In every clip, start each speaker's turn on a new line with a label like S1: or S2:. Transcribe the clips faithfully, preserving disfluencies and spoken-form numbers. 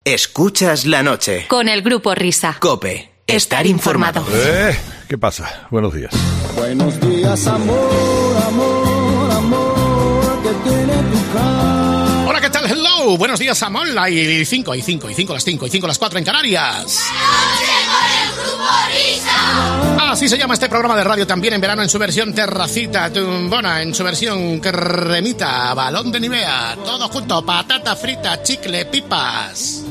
S1: Escuchas la noche.
S2: Con el Grupo Risa.
S1: COPE. Estar informado.
S3: Eh, ¿Qué pasa? Buenos días.
S4: Buenos días, amor, amor, amor, que tiene tu cara.
S5: Hola, ¿qué tal? Hello. Buenos días, amor. Hay cinco, hay cinco, hay cinco, las cinco, y cinco, las cuatro en Canarias. Así se llama este programa de radio, también en verano en su versión terracita, tumbona, en su versión cremita, balón de Nivea, todo junto, patata frita, chicle, pipas.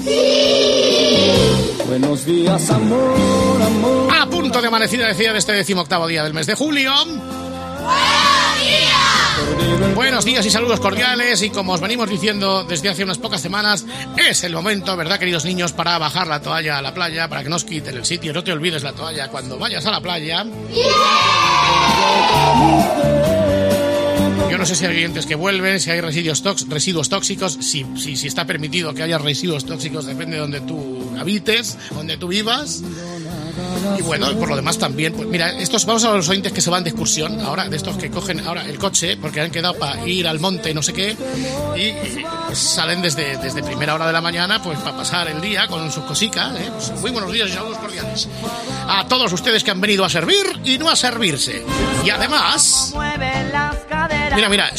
S4: Buenos días, amor, amor.
S5: A punto de amanecida, decía, de este decimoctavo día del mes de julio. Buenos días y saludos cordiales, y como os venimos diciendo desde hace unas pocas semanas, es el momento, ¿verdad, queridos niños?, para bajar la toalla a la playa, para que no os quiten el sitio. No te olvides la toalla cuando vayas a la playa. Yo no sé si hay oyentes que vuelven, si hay residuos, tóx- residuos tóxicos, si, si, si está permitido que haya residuos tóxicos, depende de donde tú habites, donde tú vivas. Y bueno, por lo demás también, pues mira, estos, vamos a los oyentes que se van de excursión, ahora, de estos que cogen ahora el coche, porque han quedado para ir al monte, no sé qué, y, y pues salen desde, desde primera hora de la mañana, pues para pasar el día con sus cositas, ¿eh? Pues muy buenos días y saludos cordiales a todos ustedes que han venido a servir y no a servirse. Y además, mira, mira,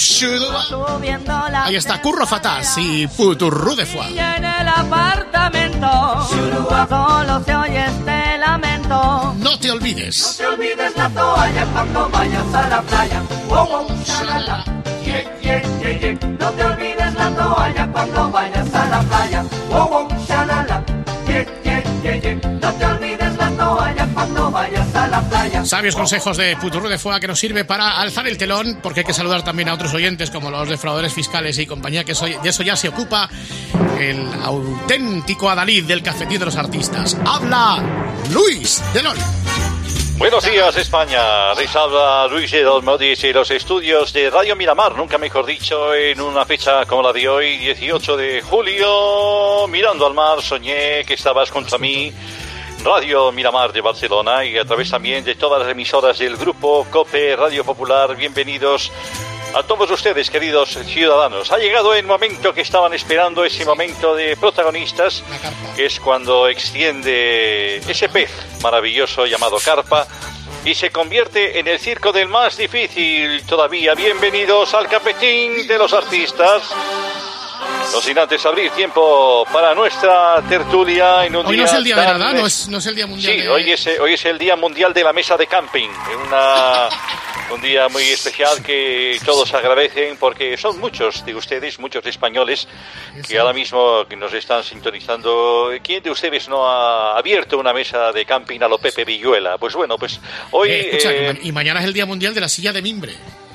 S5: ahí está, Curro Fatás y Puturru de Foix.
S6: Y en el apartamento solo se oye este lamento.
S5: No te olvides.
S6: No te olvides la toalla cuando vayas a la playa. Wow, wow, shalala. Yeah, yeah, yeah, yeah. No te olvides la toalla cuando vayas a la playa. Wow, wow, shalala. Yeah, yeah, yeah, yeah. No te olvides la toalla cuando vayas a la playa.
S5: Sabios consejos de Puturru de Foix, que nos sirve para alzar el telón, porque hay que saludar también a otros oyentes como los defraudadores fiscales y compañía, que soy, de eso ya se ocupa el auténtico adalid del cafetín de los artistas. Habla Luis de Lol.
S7: Buenos días, España. Les habla Luis de Olmo desde los estudios de Radio Miramar, nunca mejor dicho, en una fecha como la de hoy, dieciocho de julio. Mirando al mar, soñé que estabas junto a mí. Radio Miramar de Barcelona, y a través también de todas las emisoras del grupo COPE Radio Popular. Bienvenidos a todos ustedes, queridos ciudadanos. Ha llegado el momento que estaban esperando, ese momento de protagonistas, que es cuando extiende ese pez maravilloso llamado carpa y se convierte en el circo del más difícil todavía. Bienvenidos al cafetín de los artistas. No sin antes abrir tiempo para nuestra tertulia en un
S5: hoy
S7: día.
S5: No es el día de
S7: tan...
S5: verdad, no es, no es el día mundial.
S7: Sí,
S5: de...
S7: hoy es hoy es el día mundial de la mesa de camping. Una un día muy especial que todos agradecen, porque son muchos de ustedes, muchos españoles que ahora mismo nos están sintonizando. ¿Quién de ustedes no ha abierto una mesa de camping a lo Pepe Villuela? Pues bueno, pues hoy.
S5: Eh, escucha,
S7: eh...
S5: y mañana es el día mundial de la silla de mimbre.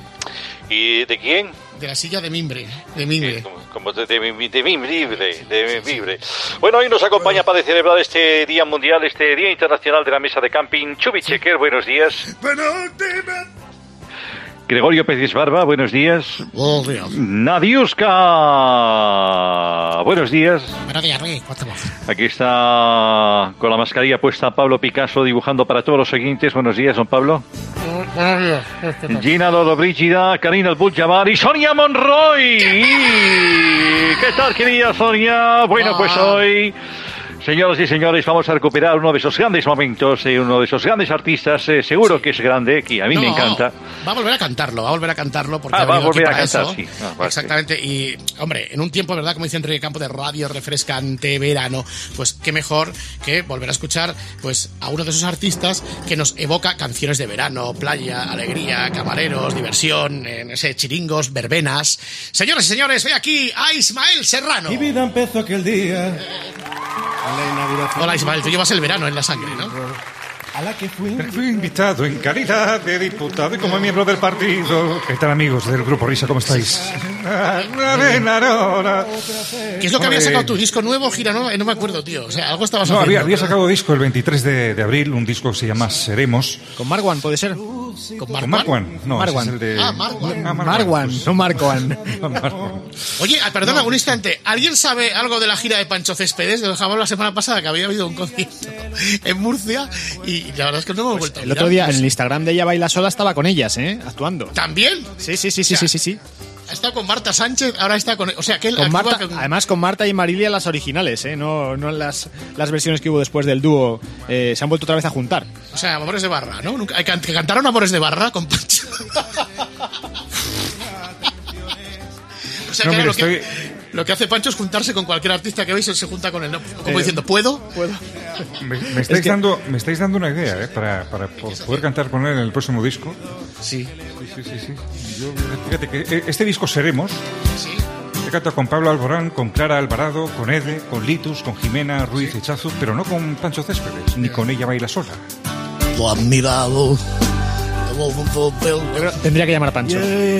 S7: ¿Y de quién?
S5: De la silla de mimbre, de mimbre.
S7: Sí, como, como de, de, de, de mimbre, de mimbre. Bueno, hoy nos acompaña para celebrar este Día Mundial, este Día Internacional de la Mesa de Camping, Chubi Checker, buenos días. Gregorio Pérez Barba, buenos días.
S5: Buenos días.
S7: Nadiuska, buenos días.
S5: Buenos días, Rey.
S7: Aquí está con la mascarilla puesta Pablo Picasso dibujando para todos los oyentes. Buenos días, don Pablo.
S5: Buenos días.
S7: Gina Lollobrigida, Karina Abdul-Jabbar y Sonia Monroy. ¿Qué tal, querida Sonia? Bueno, pues hoy, señoras y señores, vamos a recuperar uno de esos grandes momentos, eh, uno de esos grandes artistas, eh, seguro que es grande, que a mí
S5: no,
S7: me encanta.
S5: Va a volver a cantarlo, va a volver a cantarlo porque
S7: ah,
S5: ha
S7: va a volver a
S5: para
S7: cantar,
S5: eso.
S7: sí. Ah, vale,
S5: exactamente, sí. Y, hombre, en un tiempo, ¿verdad?, como dice Enrique Campo, de radio refrescante, verano, pues qué mejor que volver a escuchar pues a uno de esos artistas que nos evoca canciones de verano, playa, alegría, camareros, diversión, eh, no sé, chiringos, verbenas. Señoras y señores, ve aquí a Ismael Serrano.
S8: Mi vida empezó aquel día.
S5: Hola Ismael, tú llevas el verano en la sangre, ¿no?
S8: A la que fui. Fui invitado en calidad de diputado y como miembro del partido. ¿Qué tal, amigos del Grupo Risa? ¿Cómo estáis?
S5: ¿Qué es lo que había sacado tu disco nuevo, gira nueva? No me acuerdo, tío. O sea, algo estabas
S8: no,
S5: haciendo.
S8: Había, había sacado disco el veintitrés de abril, un disco que se llama Seremos.
S9: ¿Con Marwan, puede ser?
S5: ¿Con
S8: Marwan? Marwan. No,
S9: Marwan.
S8: ese es el de...
S5: Ah, Marwan.
S9: Ah, Marwan, no Marwan.
S5: Oye, perdona, un instante. ¿Alguien sabe algo de la gira de Pancho Céspedes? Lo dejamos la semana pasada, que había habido un concierto en Murcia y la verdad es que no hemos vuelto a
S9: El
S5: mirar.
S9: otro día en el Instagram de Ella Baila Sola estaba con ellas, ¿eh? Actuando.
S5: ¿También?
S9: Sí, sí, sí, sí,
S5: O sea,
S9: sí, sí, sí.
S5: estado con Marta Sánchez, ahora está con... O sea, que él
S9: Con
S5: actúa
S9: Marta,
S5: con-
S9: además con Marta y Marilia las originales, ¿eh? No, no las, las versiones que hubo después del dúo. Eh, se han vuelto otra vez a juntar.
S5: O sea, Amores de Barra, ¿no? Nunca, que que cantaron Amores de Barra con Pancho. O sea,
S8: No,
S5: que
S8: mira,
S5: lo, que,
S8: estoy-
S5: lo que hace Pancho es juntarse con cualquier artista que veis, él se junta con él, ¿no? Como
S9: Eh,
S5: diciendo, ¿puedo?
S9: ¿Puedo?
S8: Me, me estáis
S9: Es que-
S8: dando, me estáis dando una idea, ¿eh? Para, para po- poder cantar con él en el próximo disco.
S5: Sí.
S8: Sí, sí, sí, sí. Yo, fíjate que este disco Seremos,
S5: Sí.
S8: he cantado con Pablo Alborán, con Clara Alvarado, con Ede, con Litus, con Jimena Ruiz Echazu, pero no con Pancho Céspedes, ni con Ella Baila Sola.
S2: Lo has mirado.
S9: Yo creo- tendría que llamar a Pancho.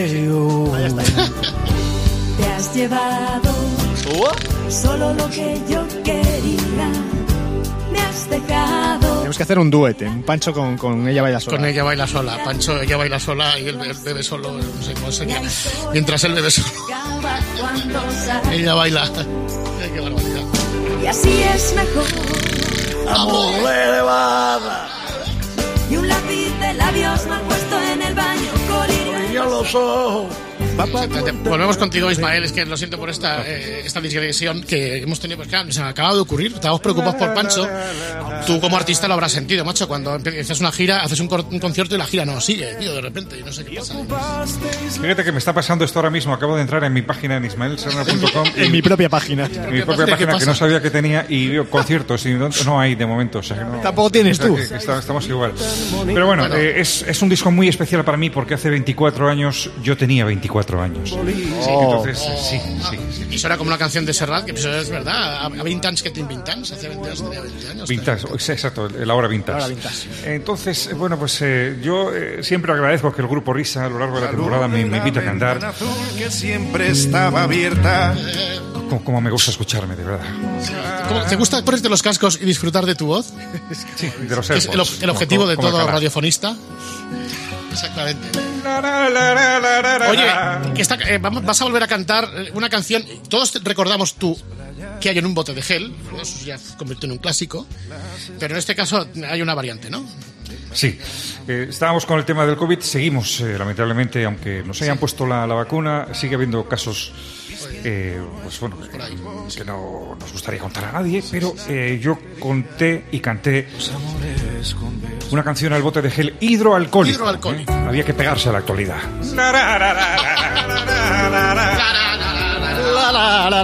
S10: Te has llevado solo lo que yo quería. Me has dejado.
S9: Tenemos que hacer un duete, un Pancho con, con Ella Baila Sola.
S5: Con Ella Baila Sola. Pancho, ella baila sola y él, él bebe solo, no sé cómo sería. Mientras él bebe solo,
S10: Acaba cuando sale.
S5: ella baila. Ay, qué barbaridad.
S10: Y así es mejor.
S2: Amor de barra.
S10: Y un lápiz de labios mal puesto en el baño. Colirio.
S2: Yo los ojos.
S5: Exactamente. Volvemos contigo, Ismael. Es que lo siento por esta, eh, esta digresión que hemos tenido. Pues claro, se me acaba de ocurrir. Estábamos preocupados por Pancho. Tú, como artista, lo habrás sentido, macho. Cuando empiezas una gira, haces un, cor- un concierto y la gira no sigue, tío, de repente. Y no sé qué pasa.
S8: Fíjate que me está pasando esto ahora mismo. Acabo de entrar en mi página en ismael serna punto com.
S9: En mi propia página.
S8: En mi
S5: ¿Qué
S8: propia
S5: pasa? ¿Qué
S8: página que
S5: pasa?
S8: no sabía que tenía y veo conciertos y no, no hay de momento. O sea, que no-
S9: Tampoco tienes
S8: o sea,
S9: tú.
S8: que- que está- estamos igual. Pero bueno,
S5: Bueno.
S8: eh, es, es un disco muy especial para mí porque hace veinticuatro años yo tenía veinticuatro años.
S9: Oh.
S8: Entonces, eh, sí, sí, sí.
S5: Y suena como una canción de Serrat, que pues, es verdad. A veinte años que tiene veinte años. Hace veinte años tenía veinte años.
S8: Vintage, sí, exacto, la hora vintage.
S9: La hora vintage.
S8: Entonces, eh, bueno, pues eh, yo eh, siempre agradezco que el grupo Risa a lo largo de la temporada me, me invite a cantar.
S11: azul que siempre estaba abierta.
S8: Como, como me gusta escucharme, de verdad.
S5: ¿Cómo- ¿Te gusta ponerte los cascos y disfrutar de tu voz?
S8: Sí, de los
S5: Que es el,
S8: AirPods,
S5: ob- el objetivo
S8: como-
S5: de
S8: como
S5: todo
S8: Alcalá.
S5: radiofonista. Exactamente.
S8: La, la, la, la, la, la, la.
S5: Oye, que esta- eh, vamos- vas a volver a cantar eh, una canción. Todos te- recordamos tú que hay en un bote de gel. Eso ya se convirtió en un clásico. Pero en este caso hay una variante, ¿no?
S8: Sí, eh, estábamos con el tema del COVID, seguimos, eh, lamentablemente, aunque nos hayan puesto la, la vacuna, sigue habiendo casos, eh, pues bueno, que, que no nos gustaría contar a nadie, pero eh, yo conté y canté una canción al bote de gel hidroalcohólico.
S5: Hidroalcohólico.
S8: ¿eh? Había que pegarse a la actualidad.
S9: La, la, la,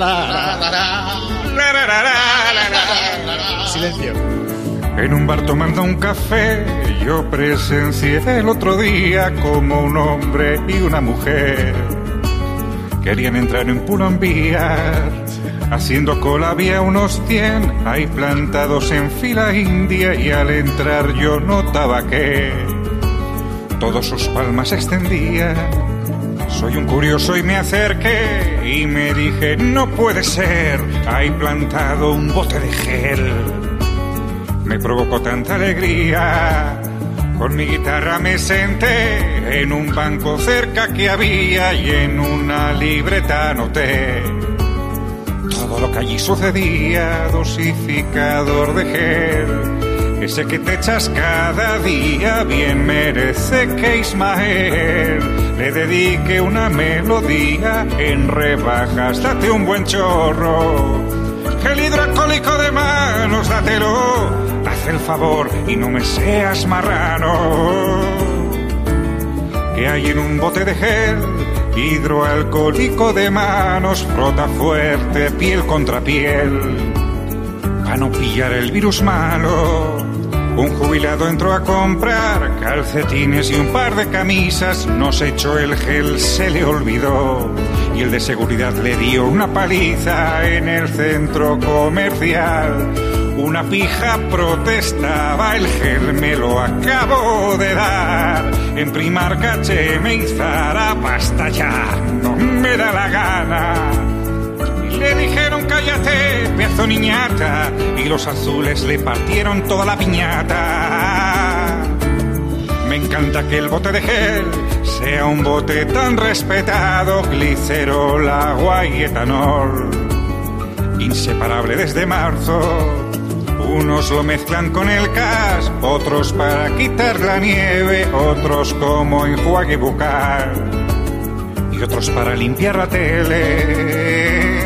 S9: la. Silencio.
S8: En un bar tomando un café, yo presencié el otro día como un hombre y una mujer querían entrar en Pull&Bear. Haciendo cola había unos cien ahí plantados en fila india y al entrar yo notaba que todos sus palmas extendían. Soy un curioso y me acerqué y me dije, no puede ser, hay plantado un bote de gel. Me provocó tanta alegría, con mi guitarra me senté en un banco cerca que había y en una libreta anoté todo lo que allí sucedía. Dosificador de gel, ese que te echas cada día, bien merece que Ismael le dedique una melodía. En rebajas date un buen chorro, gel hidroalcohólico de manos, dátelo, haz el favor y no me seas marrano. Que hay en un bote de gel hidroalcohólico de manos, frota fuerte piel contra piel, para no pillar el virus malo. Un jubilado entró a comprar calcetines y un par de camisas, nos echó el gel, se le olvidó y el de seguridad le dio una paliza en el centro comercial. Una pija protestaba, el gel me lo acabo de dar. En Primark, H M y Zara, basta ya, no me da la gana. Y le dijeron cállate, pedazo niñata, y los azules le partieron toda la piñata. Me encanta que el bote de gel sea un bote tan respetado, glicerol, agua y etanol, inseparable desde marzo. Unos lo mezclan con el gas, otros para quitar la nieve, otros como enjuague bucal. Y y otros para limpiar la tele.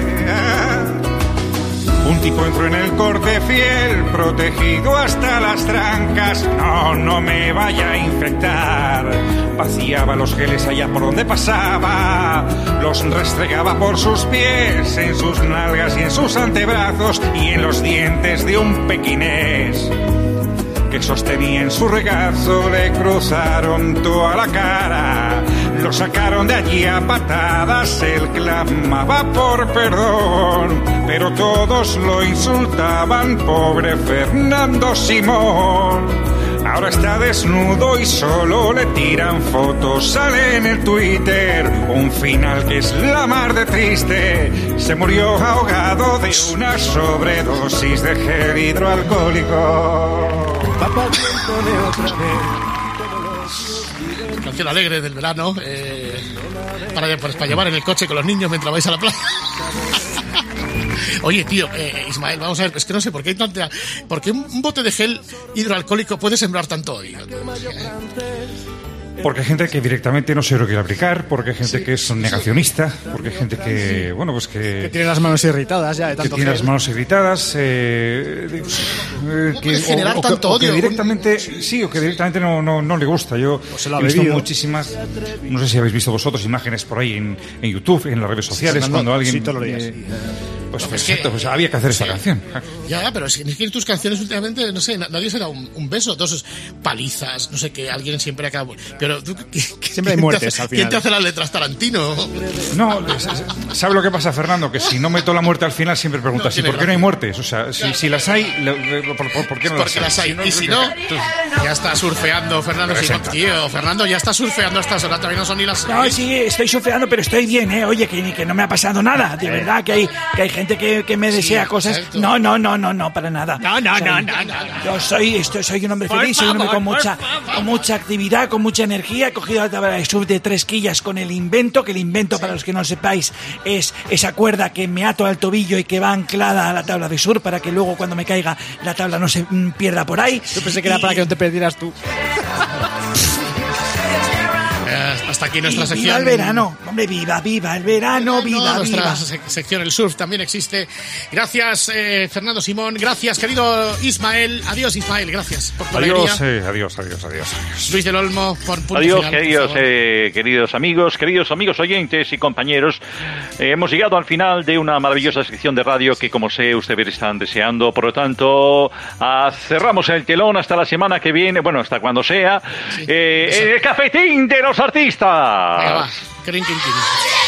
S8: Un tipo entró en el corte fiel, protegido hasta las trancas. No, no me vaya a infectar. Vaciaba los geles allá por donde pasaba, los restregaba por sus pies, en sus nalgas y en sus antebrazos y en los dientes de un pequinés que sostenía en su regazo. Le cruzaron toda la cara, lo sacaron de allí a patadas. Él clamaba por perdón, pero todos lo insultaban. Pobre Fernando Simón. Ahora está desnudo y solo le tiran fotos. Sale en el Twitter un final que es la mar de triste. Se murió ahogado de una sobredosis de gel hidroalcohólico.
S2: Papá, cuéntame otra vez.
S5: Canción alegre del verano, eh, para, pues, para llevar en el coche con los niños mientras vais a la playa. Oye, tío, eh, Ismael, vamos a ver, es que no sé por qué hay tanta... ¿Por qué un bote de gel hidroalcohólico puede sembrar tanto odio?
S8: Porque hay gente que directamente no se lo quiere aplicar, porque hay gente sí, que es negacionista, porque hay gente que, bueno, pues que...
S9: Que tiene las manos irritadas ya de tanto
S8: Que tiene
S9: gel.
S8: las manos irritadas, eh, eh, que,
S5: generar
S8: o,
S5: tanto
S8: o,
S5: odio.
S8: O que directamente, sí, o que directamente no, no, no le gusta. Yo
S9: se lo ha
S8: he visto
S9: bebido.
S8: muchísimas, no sé si habéis visto vosotros imágenes por ahí en, en YouTube, en las redes sociales,
S9: Sí,
S8: cuando alguien...
S9: sí, todos los días.
S8: Eh, pues,
S5: No,
S8: pues,
S5: es que-
S8: exacto, pues había que hacer esta
S5: sí.
S8: canción.
S5: Ya, pero es que, es que en tus canciones últimamente, no sé, nadie se da un, un beso, todos palizas, no sé qué, alguien siempre acaba... Pero tú, ¿qué- qué-
S9: Siempre hay
S5: quién te
S9: muertes
S5: hace-
S9: al final.
S5: ¿Quién te hace las letras, Tarantino?
S8: No, ¿sabes lo que pasa, Fernando? Que si no meto la muerte al final siempre preguntas,
S5: No
S8: ¿y
S5: tiene
S8: por qué no hay
S5: gracia.
S8: muertes? O sea, si, si las hay, le- le- ¿por, por, por qué no
S5: Porque las hay. Y si no, ya está surfeando Fernando Simón.
S8: Presenta.
S5: Tío, Fernando ya está surfeando a estas horas, todavía no son ni las
S12: No,
S5: seis.
S12: sí, estoy surfeando, pero estoy bien, ¿eh? Oye, que, que no me ha pasado nada, de verdad, que hay, que hay gente que, que me desea cosas.
S5: exacto.
S12: No, no, no, no, no, para nada.
S9: No, no,
S12: Soy-
S9: no, no, no.
S12: Yo soy, estoy, soy un hombre
S9: Por
S12: feliz, soy un hombre
S9: favor,
S12: con
S9: por
S12: mucha,
S9: favor.
S12: con mucha actividad, con mucha energía. He cogido la tabla de surf de tres quillas con el invento, que el invento, para los que no lo sepáis, es esa cuerda que me ato al tobillo y que va anclada a la tabla de surf para que luego cuando me caiga la tabla no se mm, pierda por ahí.
S9: Yo pensé que era
S12: Y-
S9: para que no te perdieras tú.
S5: Eh, hasta aquí nuestra
S12: y
S5: sección.
S12: Viva el verano, hombre, viva, viva el verano, viva,
S5: nuestra
S12: viva.
S5: sec- sección El Surf también existe. Gracias, eh, Fernando Simón. Gracias, querido Ismael. Adiós, Ismael. Gracias por tu
S8: Adiós,
S5: alegría.
S8: eh, adiós, adiós, adiós, adiós.
S5: Luis del Olmo, por punto
S7: Adiós,
S5: final, por
S7: queridos,
S5: favor.
S7: eh, queridos amigos, queridos amigos oyentes y compañeros. Eh, hemos llegado al final de una maravillosa sección de radio que, como sé, ustedes están deseando. Por lo tanto, ah, cerramos el telón hasta la semana que viene, bueno, hasta cuando sea, eh, en el cafetín de los artistas.
S5: Venga, va. Crin, crin, crin.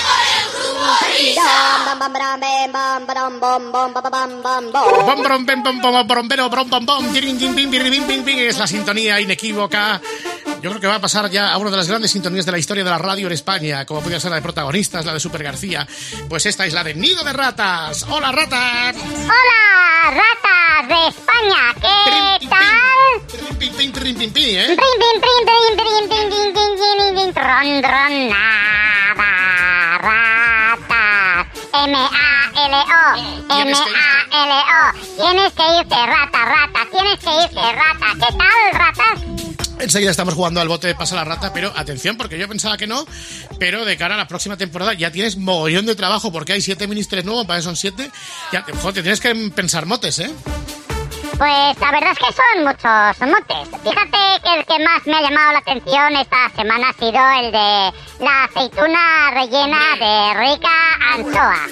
S5: Bom, brom, bem, bom, bom, brom, bero, brom, bom, bom, tirin, tin, pin, pirri, pin, pin, pin. Es la sintonía inequívoca. Yo creo que va a pasar ya a una de las grandes sintonías de la historia de la radio en España, como podría ser la de protagonistas, la de Super García. Pues esta es la de Nido de Ratas. ¡Hola, ratas!
S13: Hola, ratas de España, ¿qué tal?
S5: Pin, pin, pin, pin, pin, ¿eh?
S13: Prim, pim, prim, prim, prim, pim, pim, pim, pim, pim, tron, tron, nada, ratas. M A L O, M A L O. Tienes que irte, rata, rata, tienes que irte, rata. ¿Qué tal, ratas?
S5: Enseguida estamos jugando al bote de pasa la rata, pero atención, porque yo pensaba que no, pero de cara a la próxima temporada ya tienes mogollón de trabajo, porque hay siete ministres nuevos, para eso son siete. Ya, joder, te tienes que pensar motes, ¿eh?
S13: Pues la verdad es que son muchos motes. Fíjate que el que más me ha llamado la atención esta semana ha sido el de la aceituna rellena de rica anchoa.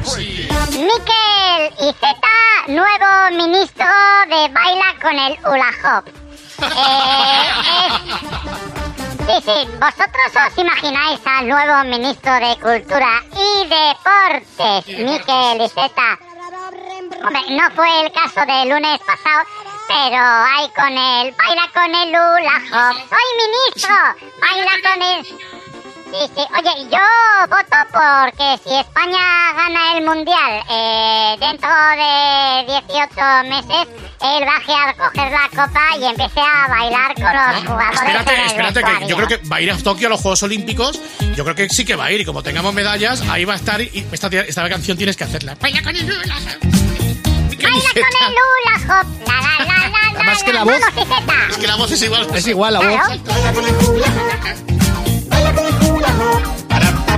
S13: Mikel Iceta, nuevo ministro de Baila con el Hula Hoop. Eh, es- Sí, sí, vosotros os imagináis al nuevo ministro de Cultura y Deportes, Mikel Iceta. Hombre, no fue el caso del lunes pasado, pero hay con el baila con el hula hoop. ¡Soy ministro! ¡Baila con el... Sí, sí. Oye, yo voto porque si España gana el Mundial eh, dentro de dieciocho meses, él baje a coger la copa y empiece a bailar con los jugadores
S5: Espérate,
S13: en el
S5: espérate, que
S13: vestuario.
S5: yo creo que va a ir a Tokio a los Juegos Olímpicos. Yo creo que sí que va a ir, y como tengamos medallas, ahí va a estar. Y esta, esta canción tienes que hacerla. Baila con el hula hoop.
S13: Baila con el hula hoop. La, la, la, la, la,
S5: Además que la
S13: la.
S5: voz-
S13: Vamos, Iceta.
S5: Es que la voz es igual.
S9: Es igual la voz.
S13: Claro.
S5: Para,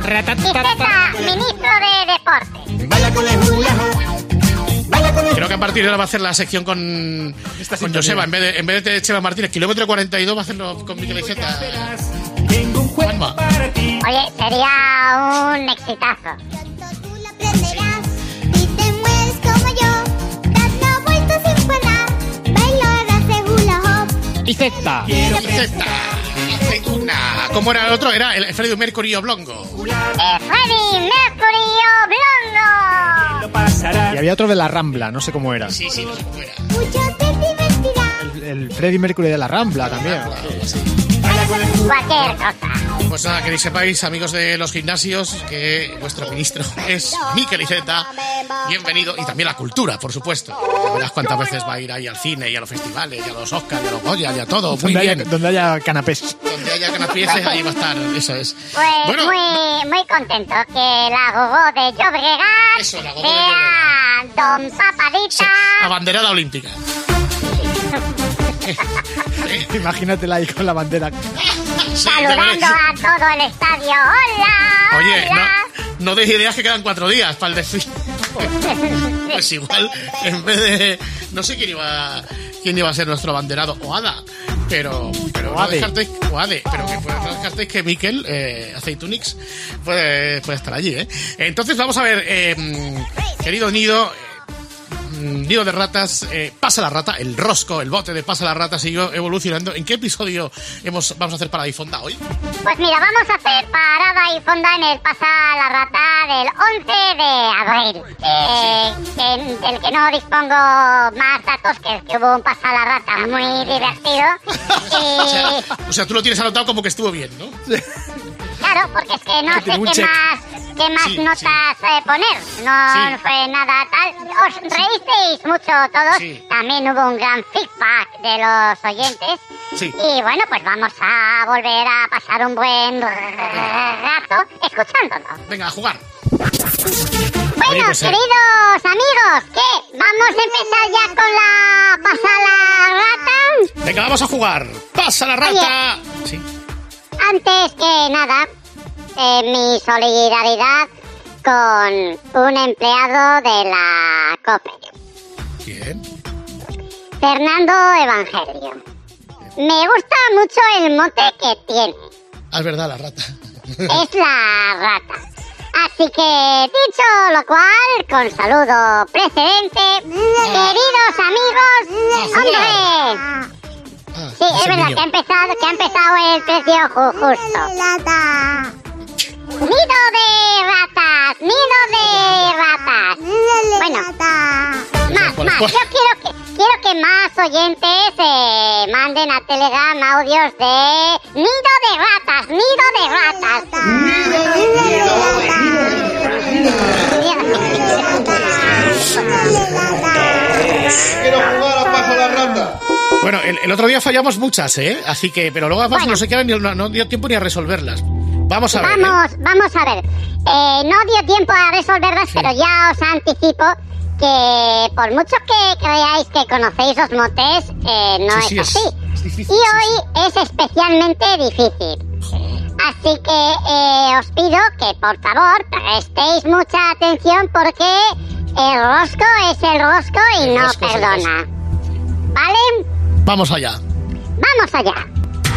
S13: Iceta, ministro de Deporte.
S12: Baila con el hula hoop.
S5: Creo que a partir de ahora va a hacer la sección con, con Joseba, en vez de, en vez de Chema Martínez. Kilómetro cuarenta y dos va a hacerlo con Miquel Iceta. Juanma.
S13: Oye, sería un exitazo.
S9: Iceta.
S5: Iceta. Aceituna. ¿Cómo era el otro? Era el Freddie Mercury Oblongo.
S13: Eh, Freddie Mercury Oblongo.
S9: Y había otro de la Rambla, no sé cómo era.
S5: Sí, sí, no sé cómo era.
S9: El, el Freddie Mercury de la Rambla también.
S13: Cualquier cosa.
S5: Pues nada, queréis sepáis, amigos de los gimnasios, que vuestro ministro es Miquel Iceta. Bienvenido. Y también la cultura, por supuesto. Ya verás cuántas veces va a ir ahí al cine y a los festivales y a los Oscars y a los Goya y a todo. Muy
S9: donde
S5: bien.
S9: Haya, donde haya canapés.
S5: Donde haya canapés, ahí va a estar. Eso es.
S13: Pues
S5: Bueno.
S13: muy, muy contento que la Gogó de Llobregat
S5: Eso, la Gogó de
S13: sea Don Papadita.
S5: Abanderada olímpica.
S9: Imagínatela ahí con la bandera.
S5: Sí,
S13: saludando a todo el estadio. Hola.
S5: Oye,
S13: hola.
S5: no, no deis ideas que quedan cuatro días para el desfile. Pues igual, en vez de... No sé quién iba, quién iba a ser nuestro abanderado. O Ada. Pero, pero no descartéis... O Ade. Pero que no descartéis que Miquel, eh, Aceitunix, puede, puede estar allí, ¿eh? Entonces vamos a ver, eh, querido Nido... Nido de ratas, eh, Pasa la rata, el rosco, el bote de Pasa la rata siguió evolucionando. ¿En qué episodio hemos, vamos a hacer parada y fonda hoy?
S13: Pues mira, vamos a hacer parada y fonda en el Pasa la rata del once de abril. Eh, que, del que no dispongo más datos, que, que hubo un Pasa la rata muy divertido. Y...
S5: o, sea, o sea, tú lo tienes anotado como que estuvo bien, ¿no?
S13: Claro, porque es que no sé qué
S5: check.
S13: más, qué más
S5: Sí,
S13: notas
S5: sí.
S13: eh, poner. No
S5: Sí.
S13: fue nada tal. Os reísteis mucho todos.
S5: Sí.
S13: También hubo un gran feedback de los oyentes.
S5: Sí.
S13: Y bueno, pues vamos a volver a pasar un buen rato escuchándolo.
S5: Venga, a jugar.
S13: Bueno,
S5: Oye, pues, eh,
S13: queridos amigos, ¿qué? ¿Vamos a empezar ya con la Pasa la rata?
S5: Venga, vamos a jugar. Pasa la rata. Sí.
S13: Antes que nada, eh, mi solidaridad con un empleado de la COPE,
S5: Bien.
S13: Fernando Evangelio. Me gusta mucho el mote que tiene.
S5: Ah, es verdad, la rata.
S13: Es la rata. Así que, dicho lo cual, con saludo precedente, queridos amigos, ¡hombre!
S5: Ah,
S13: Sí,
S5: es
S13: es
S5: el
S13: verdad
S5: niño.
S13: que ha empezado, que ha empezado el precio ju- justo. Nido de ratas, nido de ratas. Bueno, más, más. Yo quiero que, quiero que más oyentes eh, manden a Telegram audios de nido de ratas, nido de ratas.
S3: Quiero jugar a Pasa la rata.
S5: Bueno, el, el otro día fallamos muchas, ¿eh? Así que, pero luego además no se quedan ni no, no dio tiempo ni a resolverlas. Vamos a ver. ¿eh?
S13: Vamos, vamos a ver. Eh, no dio tiempo a resolverlas, pero ya os anticipo que por mucho que creáis que conocéis los motes, eh, no
S5: Sí, sí,
S13: es
S5: es-
S13: así.
S5: es difícil,
S13: y
S5: sí,
S13: hoy es especialmente difícil. Así que eh, os pido que por favor prestéis mucha atención porque el rosco es el rosco y
S5: El
S13: no
S5: rosco es el
S13: perdona. ¿Vale?
S5: Vamos allá.
S13: Vamos allá.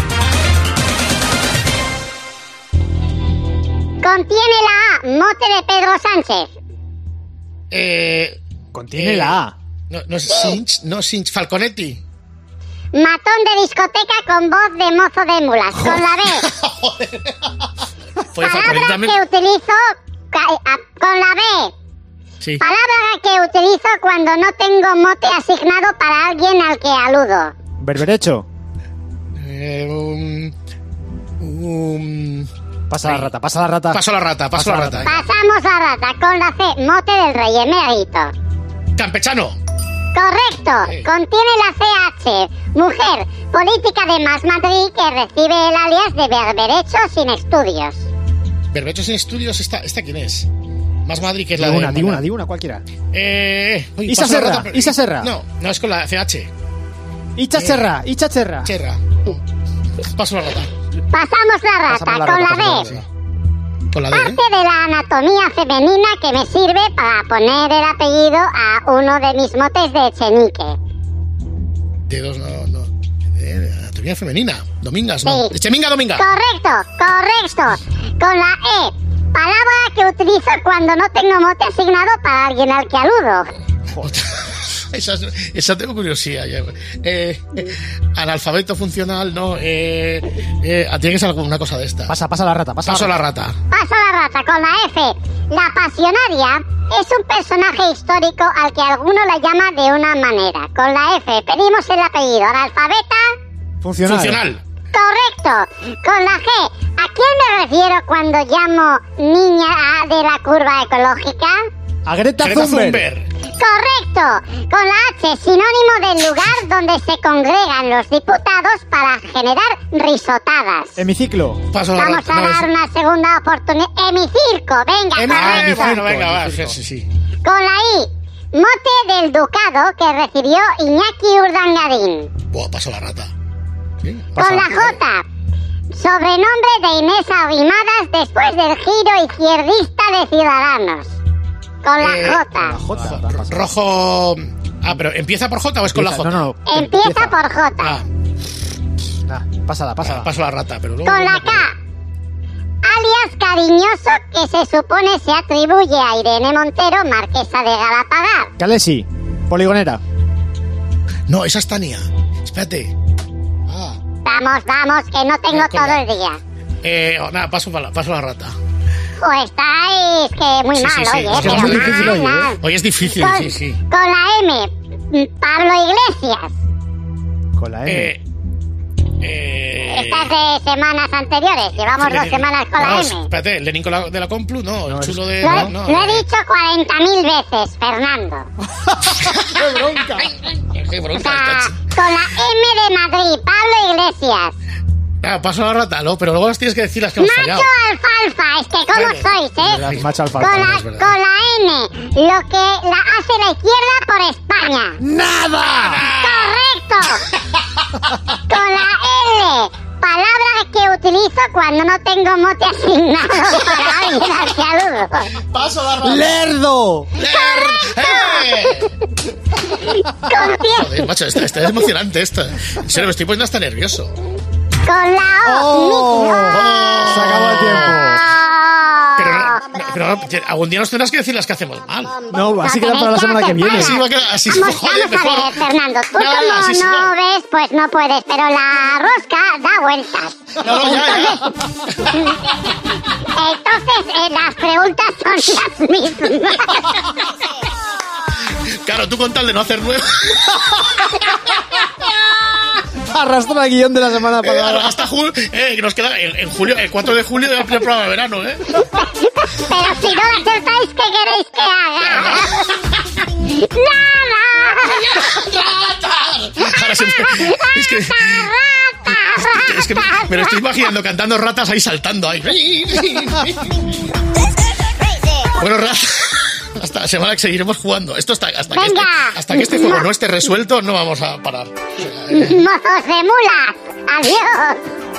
S13: Contiene la A, mote de Pedro Sánchez.
S5: Eh,
S9: Contiene
S5: eh,
S9: la A.
S5: No, no es Sinch, no Sinch, Falconetti.
S13: Matón de discoteca con voz de mozo de mulas. Con la B.
S5: Fue Falconetti
S13: Palabra
S5: también.
S13: que utilizo ca- a- con la B.
S5: Sí.
S13: Palabra que utilizo cuando no tengo mote asignado para alguien al que aludo.
S9: Berberecho.
S5: Eh, um, um,
S9: Pasa la rata, pasa la rata.
S5: Paso la rata, paso
S9: Pasa
S5: la
S9: la
S5: rata.
S13: Pasamos la rata con la C, mote del rey emérito.
S5: Campechano.
S13: Correcto, contiene la C H, mujer, política de Más Madrid que recibe el alias de berberecho sin estudios.
S5: Berbecho sin estudios, ¿esta, ¿esta quién es? Más Madrid que es
S9: Di
S5: la de...
S9: una, di una, di una, cualquiera.
S5: Eh... uy,
S9: Isa
S5: paso la
S9: Serra,
S5: rata, pero-
S9: Isa Serra.
S5: No, no, es con la C H.
S9: Icha Cherra, Icha Cherra.
S5: Cherra. Paso la rata.
S13: Pasamos la rata
S9: Pasamos la
S13: con
S9: rata,
S13: la
S9: pasamos
S13: D.
S9: la
S5: Con la D, ¿eh?
S13: Parte de la anatomía femenina que me sirve para poner el apellido a uno de mis motes de Echenique.
S5: Dedos, no, no. Eh, anatomía femenina. Domingas, no.
S13: Sí.
S5: Cheminga, Dominga.
S13: Correcto, correcto. Con la E. Palabra que utilizo cuando no tengo mote asignado para alguien al que aludo.
S5: Esa, esa tengo curiosidad. Ya. Eh, eh, analfabeto funcional, no. Eh, eh, tiene que ser alguna cosa de esta.
S9: Pasa, pasa la rata, pasa
S5: Paso
S9: la
S5: la
S9: rata.
S5: rata.
S13: Paso la rata con la F. La pasionaria es un personaje histórico al que alguno la llama de una manera. Con la F pedimos el apellido. Analfabeta.
S9: Funcional.
S5: Funcional.
S13: Correcto. Con la G. ¿A quién me refiero cuando llamo niña de la curva ecológica?
S9: A Greta,
S5: Greta
S9: Thunberg.
S5: Thunberg.
S13: Correcto. Con la H, sinónimo del lugar donde se congregan los diputados para generar risotadas.
S9: Hemiciclo.
S5: Paso la
S13: Vamos
S5: rata.
S13: a
S5: No,
S13: dar
S5: es-
S13: una segunda oportunidad. Hemicirco, venga,
S5: Em-
S13: correcto.
S5: ah, bueno, venga, va. Sí,
S9: Hemicirco.
S5: sí, sí.
S13: Con la I, mote del ducado que recibió Iñaki Urdangarín.
S5: Buah, paso la rata. ¿Sí?
S13: Con la J, sobrenombre de Inés Arrimadas después del giro izquierdista de Ciudadanos. Con la
S5: Eh,
S13: J.
S9: J.
S5: Rojo. Ah, pero ¿empieza por J o es con la J?
S9: No, no, no.
S13: Empieza por J.
S5: Ah,
S9: Ah, pásala, pásala.
S5: paso la rata, pero luego.
S13: Con la K, alias cariñoso que se supone se atribuye a Irene Montero, marquesa de Galapagar.
S9: Calesi. Poligonera.
S5: No, esa es Tania. Espérate. Ah.
S13: Vamos, vamos, que no tengo
S5: Eh, con
S13: todo
S5: la-
S13: el día.
S5: Eh, oh, nada, paso, la- paso la rata.
S13: Pues estáis que muy
S5: Sí,
S13: mal,
S5: sí, sí,
S13: oye,
S5: es que
S13: pero
S5: es muy
S13: mal,
S9: difícil hoy,
S13: mal.
S5: Hoy es difícil,
S13: Con,
S5: sí, sí.
S13: con la M, Pablo Iglesias.
S9: Con la M.
S5: Eh. Eh.
S13: Estas de semanas anteriores, llevamos
S5: sí,
S13: dos
S5: Lenin-
S13: semanas con
S5: no,
S13: la M.
S5: Espérate, Lenin con la- de la Complu, no, el
S9: No,
S5: chulo de.
S13: Lo, he-
S5: no,
S13: lo
S5: no,
S13: he dicho cuarenta mil veces, Fernando.
S9: ¡Qué bronca!
S5: Qué
S13: O
S5: bronca
S13: sea,
S5: está.
S13: con la M de Madrid, Pablo Iglesias.
S5: Ah, paso la rata, ¿no? Pero luego las tienes que decir las que hemos
S13: Macho
S5: fallado.
S13: alfalfa, es que ¿cómo
S5: Vale.
S13: sois, eh?
S9: Las macho alfalfa,
S13: Con la,
S5: es verdad.
S13: con la N, lo que la hace la izquierda por España.
S9: ¡Nada!
S13: ¡Correcto! Con la L, palabra que utilizo cuando no tengo mote asignado para alguien al que aludo.
S5: Paso la rata.
S9: ¡Lerdo!
S5: ¡Eh!
S13: Con, tie-
S5: Joder, macho, esto, esto es emocionante esto. En serio, me estoy poniendo hasta nervioso.
S13: con la O,
S9: ¡Oh!
S13: mi-
S9: Se acabó el tiempo.
S5: Pero, pero, pero algún día nos tendrás que decir las que hacemos mal.
S9: No, así
S13: No
S9: queda para la
S13: tenéis
S9: semana que viene.
S5: Así va a quedar, así
S13: Vamos,
S5: joder,
S13: vamos a
S5: mejor.
S13: ver, Fernando, tú
S5: No, no,
S13: como
S5: así sí,
S13: no
S5: no.
S13: ves, pues no puedes, pero la rosca da vueltas.
S5: No, no, ya, ya.
S13: Entonces, eh, las preguntas son las mismas.
S5: Claro, tú con tal de no hacer nuevo.
S9: Arrastra el guión de la semana
S5: Eh,
S9: pasada.
S5: hasta julio. Eh, que nos queda en, en julio, el cuatro de julio ya el primer programa de verano, ¿eh?
S13: Pero si no acertáis, ¿qué queréis que haga? ¡Nada!
S5: Ahora se me- es que. Es que me, me lo estoy imaginando cantando ratas ahí saltando ahí. Bueno, ratas. Hasta la semana que seguiremos jugando. Esto está, hasta, que este,
S13: Venga.
S5: hasta que este juego no esté resuelto, no vamos a parar. O sea, eh.
S13: ¡Mozos de mulas! ¡Adiós!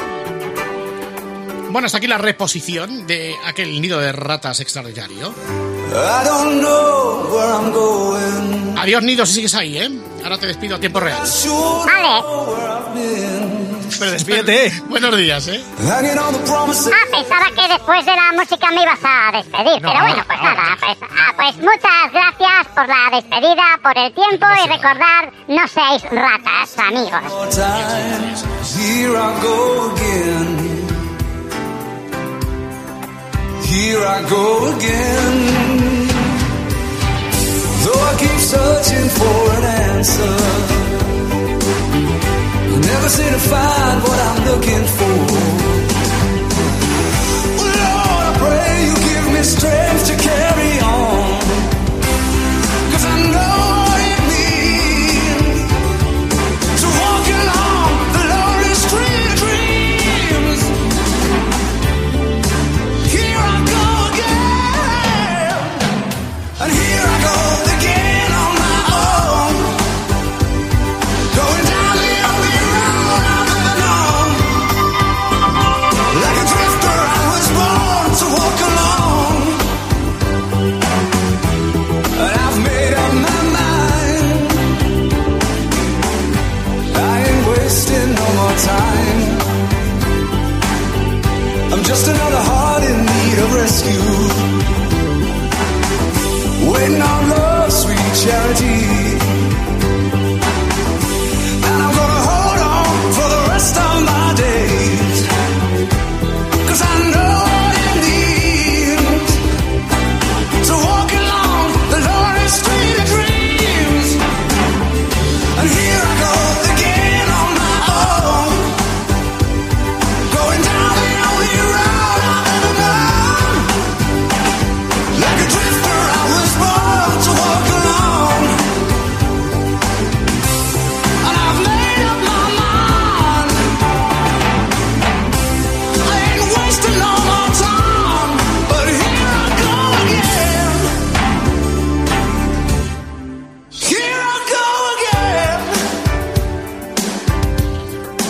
S5: Bueno, hasta aquí la reposición de aquel nido de ratas extraordinario.
S4: I don't know where I'm going.
S5: Adiós, nido, si sigues ahí, ¿eh? Ahora te despido a tiempo real.
S4: Sure
S13: Vale.
S4: know where I've been.
S5: Pero despídete. Buenos días, ¿eh?
S4: Hanging on the promises.
S13: Ah, pensaba que después de la música me ibas a despedir,
S5: No,
S13: pero bueno, pues
S5: ahora,
S13: nada, pues, ah, pues muchas gracias por la despedida, por el tiempo y recordar, no seáis ratas, amigos.
S4: More time. Here I go again. Here I go again. Though I keep searching for an answer, I never seem to find what I'm looking for. Well, Lord, I pray you give me strength to carry on, 'cause I know what it means to walk along the lonely street of dreams. Here I go again, and here I go again on my own, going down the only road I've ever known. Like a drifter, I was born to walk alone.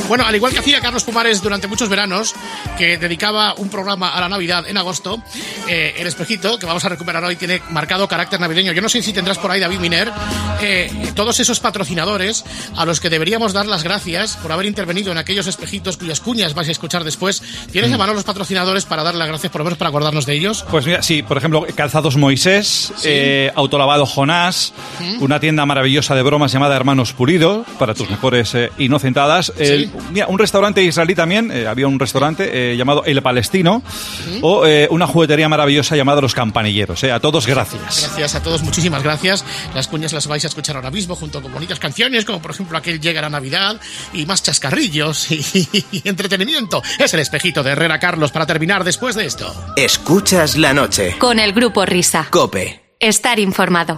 S5: Bueno, al igual que hacía Carlos Pumares durante muchos veranos, que dedicaba un programa a la Navidad en agosto, eh, el espejito, que vamos a recuperar hoy, tiene marcado carácter navideño. Yo no sé si tendrás por ahí, David Miner, eh, todos esos patrocinadores a los que deberíamos dar las gracias por haber intervenido en aquellos espejitos cuyas cuñas vais a escuchar después. ¿Tienes mm. a mano los patrocinadores para dar las gracias, por lo menos para acordarnos de ellos?
S14: Pues mira, sí, por ejemplo, Calzados Moisés, ¿sí? eh, Autolavado Jonás, ¿Mm? una tienda maravillosa de bromas llamada Hermanos Pulido, para tus mejores eh, inocentadas. ¿Sí? El, mira, un restaurante israelí también, eh, había un restaurante eh, llamado El Palestino, ¿Mm? o eh, una juguetería maravillosa llamada Los Campanilleros. Eh. A todos, gracias.
S5: Gracias a todos, muchísimas gracias. Las cuñas las vais a escuchar ahora mismo, junto con bonitas canciones, como por ejemplo aquel Llega la Navidad, y más chascarrillos y, y, y entretenimiento. Es el espejito de Herrera Carlos para terminar después de esto.
S1: Escuchas la noche.
S15: Con el Grupo Risa.
S1: COPE.
S15: Estar informado.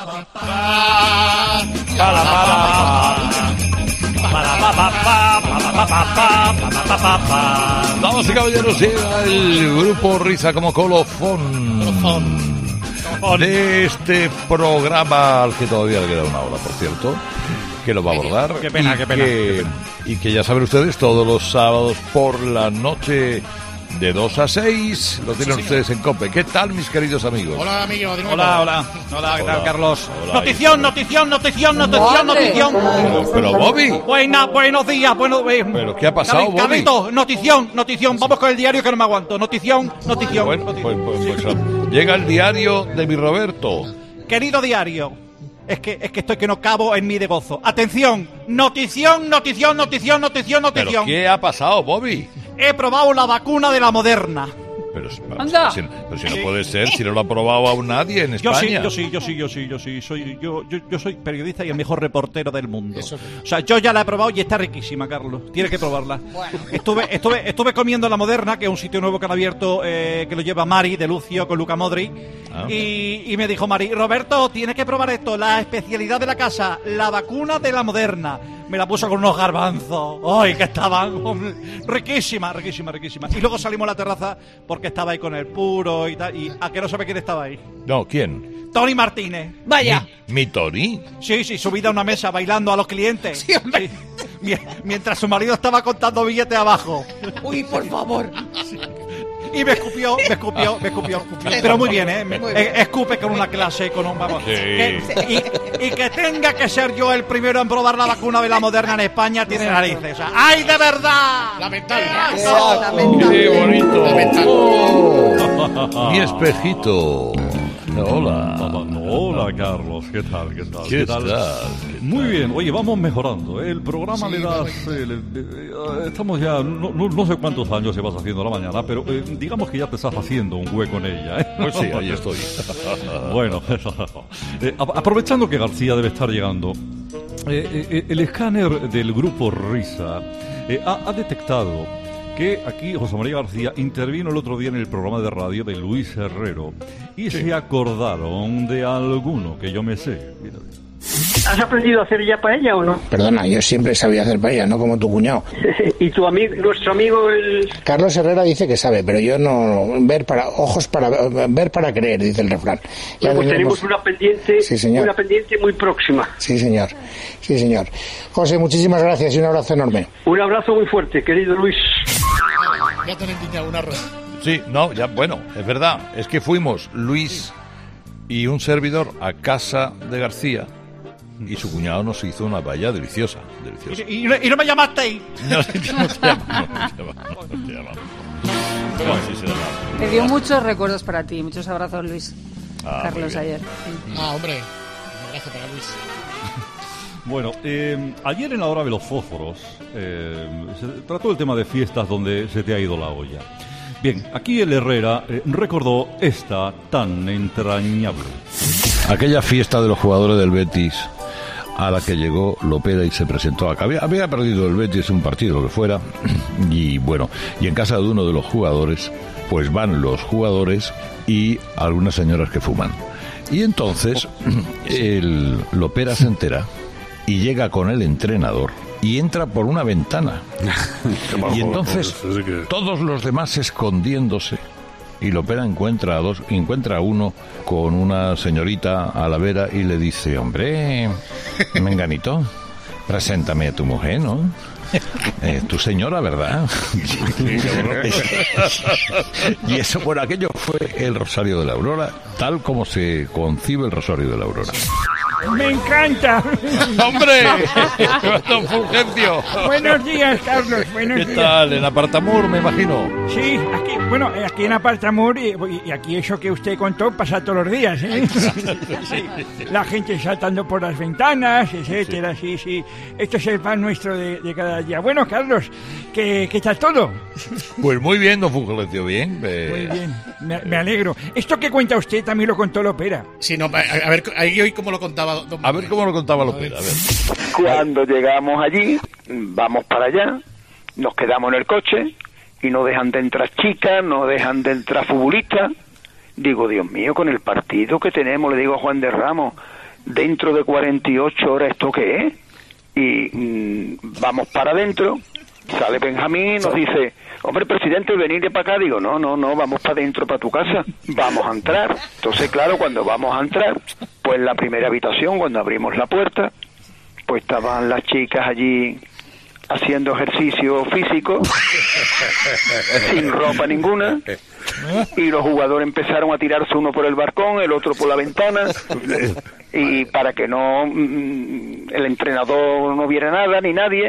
S16: Damas y caballeros, llega el Grupo Risa como colofón, colofón de este programa, al que todavía le queda una hora, por cierto, que lo va a abordar.
S14: Qué pena, qué pena.
S16: Que,
S14: qué pena.
S16: Y que ya saben ustedes, todos los sábados por la noche, de dos a seis, lo tienen sí, ustedes en COPE. ¿Qué tal, mis queridos amigos?
S5: Hola, amigo.
S14: Hola, hola. Hola, ¿qué tal, Carlos?
S12: Hola, notición, notición, notición, notición, notición.
S16: Pero, pero Bobby.
S12: Buena, buenos días, buenos días.
S16: ¿Pero qué ha pasado, Bobby?
S12: Carlito, notición, notición. Vamos con el diario que no me aguanto. Notición, notición.
S16: Bueno,
S12: notición.
S16: Pues, pues, pues, llega el diario de mi Roberto.
S12: Querido diario, es que, es que estoy que no cabo en mí de gozo. Atención, notición, notición, notición, notición, notición.
S16: ¿Pero qué ha pasado, Bobby?
S12: He probado la vacuna de la Moderna.
S16: Pero, pero, si, pero si no puede ser, si no lo ha probado aún nadie en España.
S12: Yo sí, yo sí, yo sí, yo sí, yo sí. Soy, yo, yo, yo soy periodista y el mejor reportero del mundo. Eso. O sea, yo ya la he probado y está riquísima, Carlos. Tienes que probarla. Bueno. Estuve, estuve, estuve comiendo la Moderna, que es un sitio nuevo que han abierto, eh, que lo lleva Mari de Lucio con Luca Modri. Ah. Y, y me dijo Mari, Roberto, tienes que probar esto, la especialidad de la casa, la vacuna de la Moderna. Me la puso con unos garbanzos. ¡Ay, que estaban! Riquísima, riquísima, riquísima. Y luego salimos a la terraza porque estaba ahí con el puro y tal. ¿Y a que no sabe quién estaba ahí?
S16: No, ¿quién?
S12: Tony Martínez. Vaya.
S16: ¿Mi, mi Tony?
S12: Sí, sí, subida a una mesa bailando a los clientes. Sí, hombre. Sí. Mientras su marido estaba contando billetes abajo. Uy, por favor. Sí. Y me escupió, me escupió, me escupió. Pero muy bien, ¿eh? Me, muy bien. Escupe con una clase, con un... Vamos. Sí. Que, y, y que tenga que ser yo el primero en probar la vacuna de la Moderna en España tiene narices. O sea, ¡ay, de verdad!
S5: Lamentable.
S16: ¡Qué bonito! Lamentable. Oh, mi espejito. Hola.
S17: Hola, Carlos. ¿Qué tal? ¿Qué tal?
S16: ¿Qué, ¿Qué tal? tal?
S17: Muy bien. Oye, vamos mejorando. ¿eh? El programa sí, le das... Eh, le, le, estamos ya... No, no, no sé cuántos años llevas haciendo a la mañana, pero eh, digamos que ya te estás haciendo un hueco en ella. ¿eh?
S16: Pues sí, ahí estoy.
S17: Bueno, eh, aprovechando que García debe estar llegando, eh, eh, el escáner del Grupo Risa eh, ha, ha detectado que aquí José María García intervino el otro día en el programa de radio de Luis Herrero y sí. se acordaron de alguno que yo me sé. Mira.
S18: ¿Has aprendido a hacer ya paella o no?
S19: Perdona, yo siempre sabía hacer paella, no como tu cuñado.
S18: ¿Y tu amigo, nuestro amigo el...?
S19: Carlos Herrera dice que sabe, pero yo no... Ver para... Ojos para... Ver para creer, dice el refrán.
S18: Ya bueno, pues tenemos una pendiente... Sí, señor. Una pendiente muy próxima.
S19: Sí, señor. Sí, señor. José, muchísimas gracias y un abrazo enorme.
S18: Un abrazo muy fuerte, querido Luis.
S5: Ya te han endiñado un arroz.
S16: Sí, no, ya, bueno, es verdad. Es que fuimos Luis y un servidor a casa de García y su cuñado nos hizo una paella deliciosa, deliciosa.
S12: ¿Y, y, no, y no me llamasteis?
S16: No, no te llamamos, no te llamamos, no te llamamos. Pero así se llama.
S20: Te dio muchos recuerdos para ti, muchos abrazos, Luis. Ah, Carlos, ayer.
S5: Ah, hombre, un abrazo para Luis.
S17: Bueno, eh, ayer en la hora de los fósforos eh, se trató el tema de fiestas donde se te ha ido la olla. Bien, aquí el Herrera eh, recordó esta tan entrañable.
S16: Aquella fiesta de los jugadores del Betis a la que llegó Lopera y se presentó acá. Había, había perdido el Betis un partido, lo que fuera, y bueno, y en casa de uno de los jugadores, pues van los jugadores y algunas señoras que fuman. Y entonces el Lopera se entera y llega con el entrenador y entra por una ventana. Y entonces todos los demás escondiéndose. Y Lopera encuentra a dos, encuentra a uno con una señorita a la vera y le dice, hombre, menganito, preséntame a tu mujer, ¿no? Eh, tu señora, ¿verdad? Y eso, bueno, aquello fue el Rosario de la Aurora, tal como se concibe el Rosario de la Aurora.
S2: ¡Me encanta!
S16: ¡Hombre! ¡Don Fulgencio!
S2: Buenos días, Carlos. Buenos
S16: ¿Qué
S2: días.
S16: tal? En Apartamur, me imagino.
S2: Sí, aquí, bueno, aquí en Apartamur y, y aquí eso que usted contó pasa todos los días, ¿eh? Sí. La gente saltando por las ventanas, etcétera, sí, sí. Esto es el pan nuestro de, de cada día. Bueno, Carlos, ¿qué, qué tal todo?
S16: Pues muy bien, don Fulgencio, bien. Eh...
S2: Muy bien, me, me alegro. Esto que cuenta usted también lo contó Lopera.
S5: Sí, no, a, a ver, ahí hoy cómo lo contaba. Don...
S16: A ver cómo lo contaba Lopera, a ver.
S18: Cuando llegamos allí, vamos para allá, nos quedamos en el coche y no dejan de entrar chicas, no dejan de entrar futbolistas. Digo, Dios mío, con el partido que tenemos, le digo a Juan de Ramos, dentro de cuarenta y ocho horas, ¿esto qué es? Y mmm, vamos para adentro, sale Benjamín, nos dice, hombre, presidente, venid para acá. Digo, no, no, no, vamos para adentro, para tu casa, vamos a entrar. Entonces, claro, cuando vamos a entrar, pues la primera habitación, cuando abrimos la puerta, pues estaban las chicas allí haciendo ejercicio físico, sin ropa ninguna, y los jugadores empezaron a tirarse uno por el balcón, el otro por la ventana, y para que no el entrenador no viera nada ni nadie.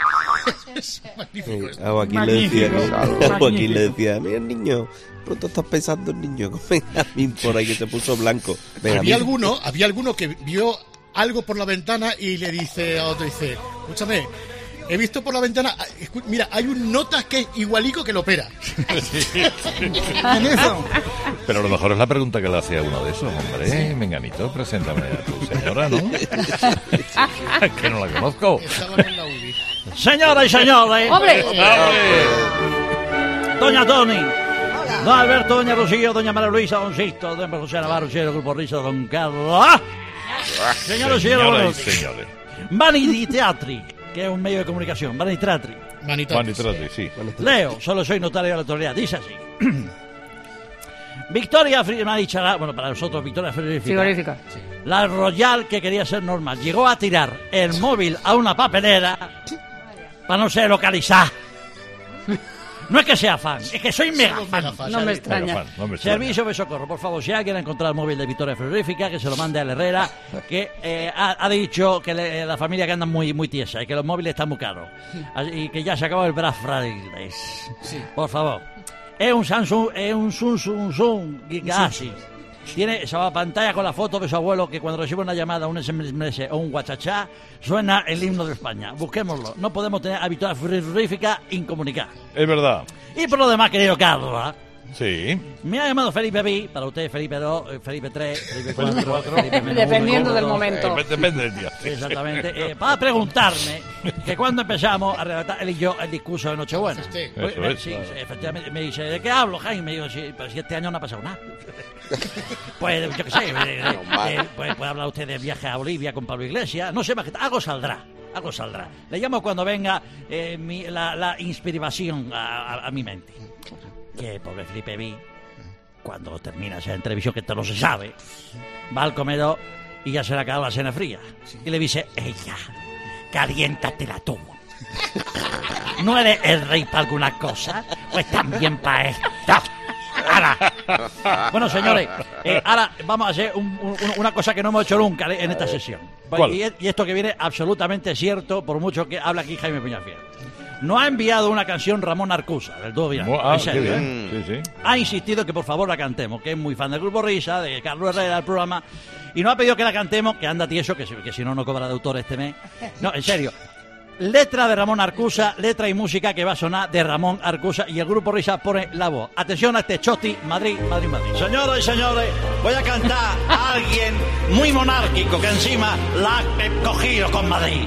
S21: A Joaquín le decía, a Joaquín le decía, mira, niño, pronto estás pensando en niño, Benjamín por ahí que se puso blanco. Benjamín.
S5: Había alguno, había alguno que vio algo por la ventana y le dice a otro, dice, escúchame, he visto por la ventana, mira, hay un notas que es igualico que Lopera.
S16: Pero a lo mejor es la pregunta que le hacía uno de esos, hombre. Menganito, preséntame a tu señora, ¿no? Que no la conozco.
S22: Señoras y señores.
S20: ¡Hombre!
S22: Doña Toni. Don Alberto, doña Rocío, doña María Luisa, don Sisto, don José Navarro, el Grupo Risa, don Carlos. Señoras y señores.
S16: señores.
S22: Vanity Teatri, que es un medio de comunicación. Vanity Teatri.
S16: Vanity Teatri, sí.
S22: Leo, solo soy notario de la autoridad. Dice así. Victoria Frigorífica, bueno, para nosotros Victoria Frigorífica.
S20: Frigorífica. Sí.
S22: La Royal, que quería ser normal, llegó a tirar el móvil a una papelera para no ser localizar. No es que sea fan, es que soy mega fan.
S20: No me extraña.
S16: Fan, no me extraña.
S22: Servicio de socorro, por favor, si alguien ha encontrado el móvil de Victoria Frigorífica, que se lo mande al Herrera, que eh, ha, ha dicho que le, la familia que anda muy, muy tiesa y que los móviles están muy caros. Y que ya se acabó el Black Friday. Sí. Por favor. Es un Samsung, es un Samsung, Zoom Galaxy. Tiene esa pantalla con la foto de su abuelo que cuando recibe una llamada, un S M S o un WhatsApp, suena el himno de España. Busquémoslo. No podemos tener a Victoria Frigorífica incomunicada.
S16: Es verdad.
S22: Y por lo demás, querido Carlos,
S16: sí.
S22: Me ha llamado Felipe B, para usted Felipe dos, Felipe tres, Felipe cuatro, Felipe menos
S20: dependiendo
S22: uno,
S20: del
S22: dos,
S20: momento.
S16: Eh, depende del día.
S22: Sí, exactamente. Eh, para preguntarme que cuando empezamos a redactar él y yo el discurso de Nochebuena.
S16: Sí.
S22: Pues,
S16: Eso es.
S22: sí, efectivamente. Me dice, ¿de qué hablo, Jaime? Me digo, sí, pero si este año no ha pasado nada. Pues yo qué sé, eh, eh, pues puede hablar usted de viaje a Bolivia con Pablo Iglesias. No sé más que algo saldrá. Algo saldrá. Le llamo cuando venga eh, mi, la, la inspiración a, a, a mi mente. Que pobre Felipe B, cuando termina esa entrevista, que esto no se sabe, va al comedor y ya se le acaba la cena fría. Sí. Y le dice, ella, caliéntatela tú. ¿No eres el rey para alguna cosa? Pues también para esto. Ahora. Bueno, señores, eh, ahora vamos a hacer un, un, una cosa que no hemos hecho nunca en esta sesión.
S16: ¿Cuál?
S22: Y, y esto que viene absolutamente cierto, por mucho que habla aquí Jaime Peñafiel. Nos ha enviado una canción Ramón Arcusa, del dúo Viral.
S16: Ah,
S22: en serio,
S16: qué bien.
S22: ¿eh?
S16: Sí, sí.
S22: Ha insistido que por favor la cantemos, que es muy fan del Grupo Risa, de Carlos Herrera, del programa, y nos ha pedido que la cantemos, que anda tieso, que, que si no, no cobra de autor este mes. No, en serio. Letra de Ramón Arcusa, letra y música que va a sonar de Ramón Arcusa, y el Grupo Risa pone la voz. Atención a este Choti, Madrid, Madrid, Madrid. Señoras y señores, voy a cantar a alguien muy monárquico que encima la ha cogido con Madrid.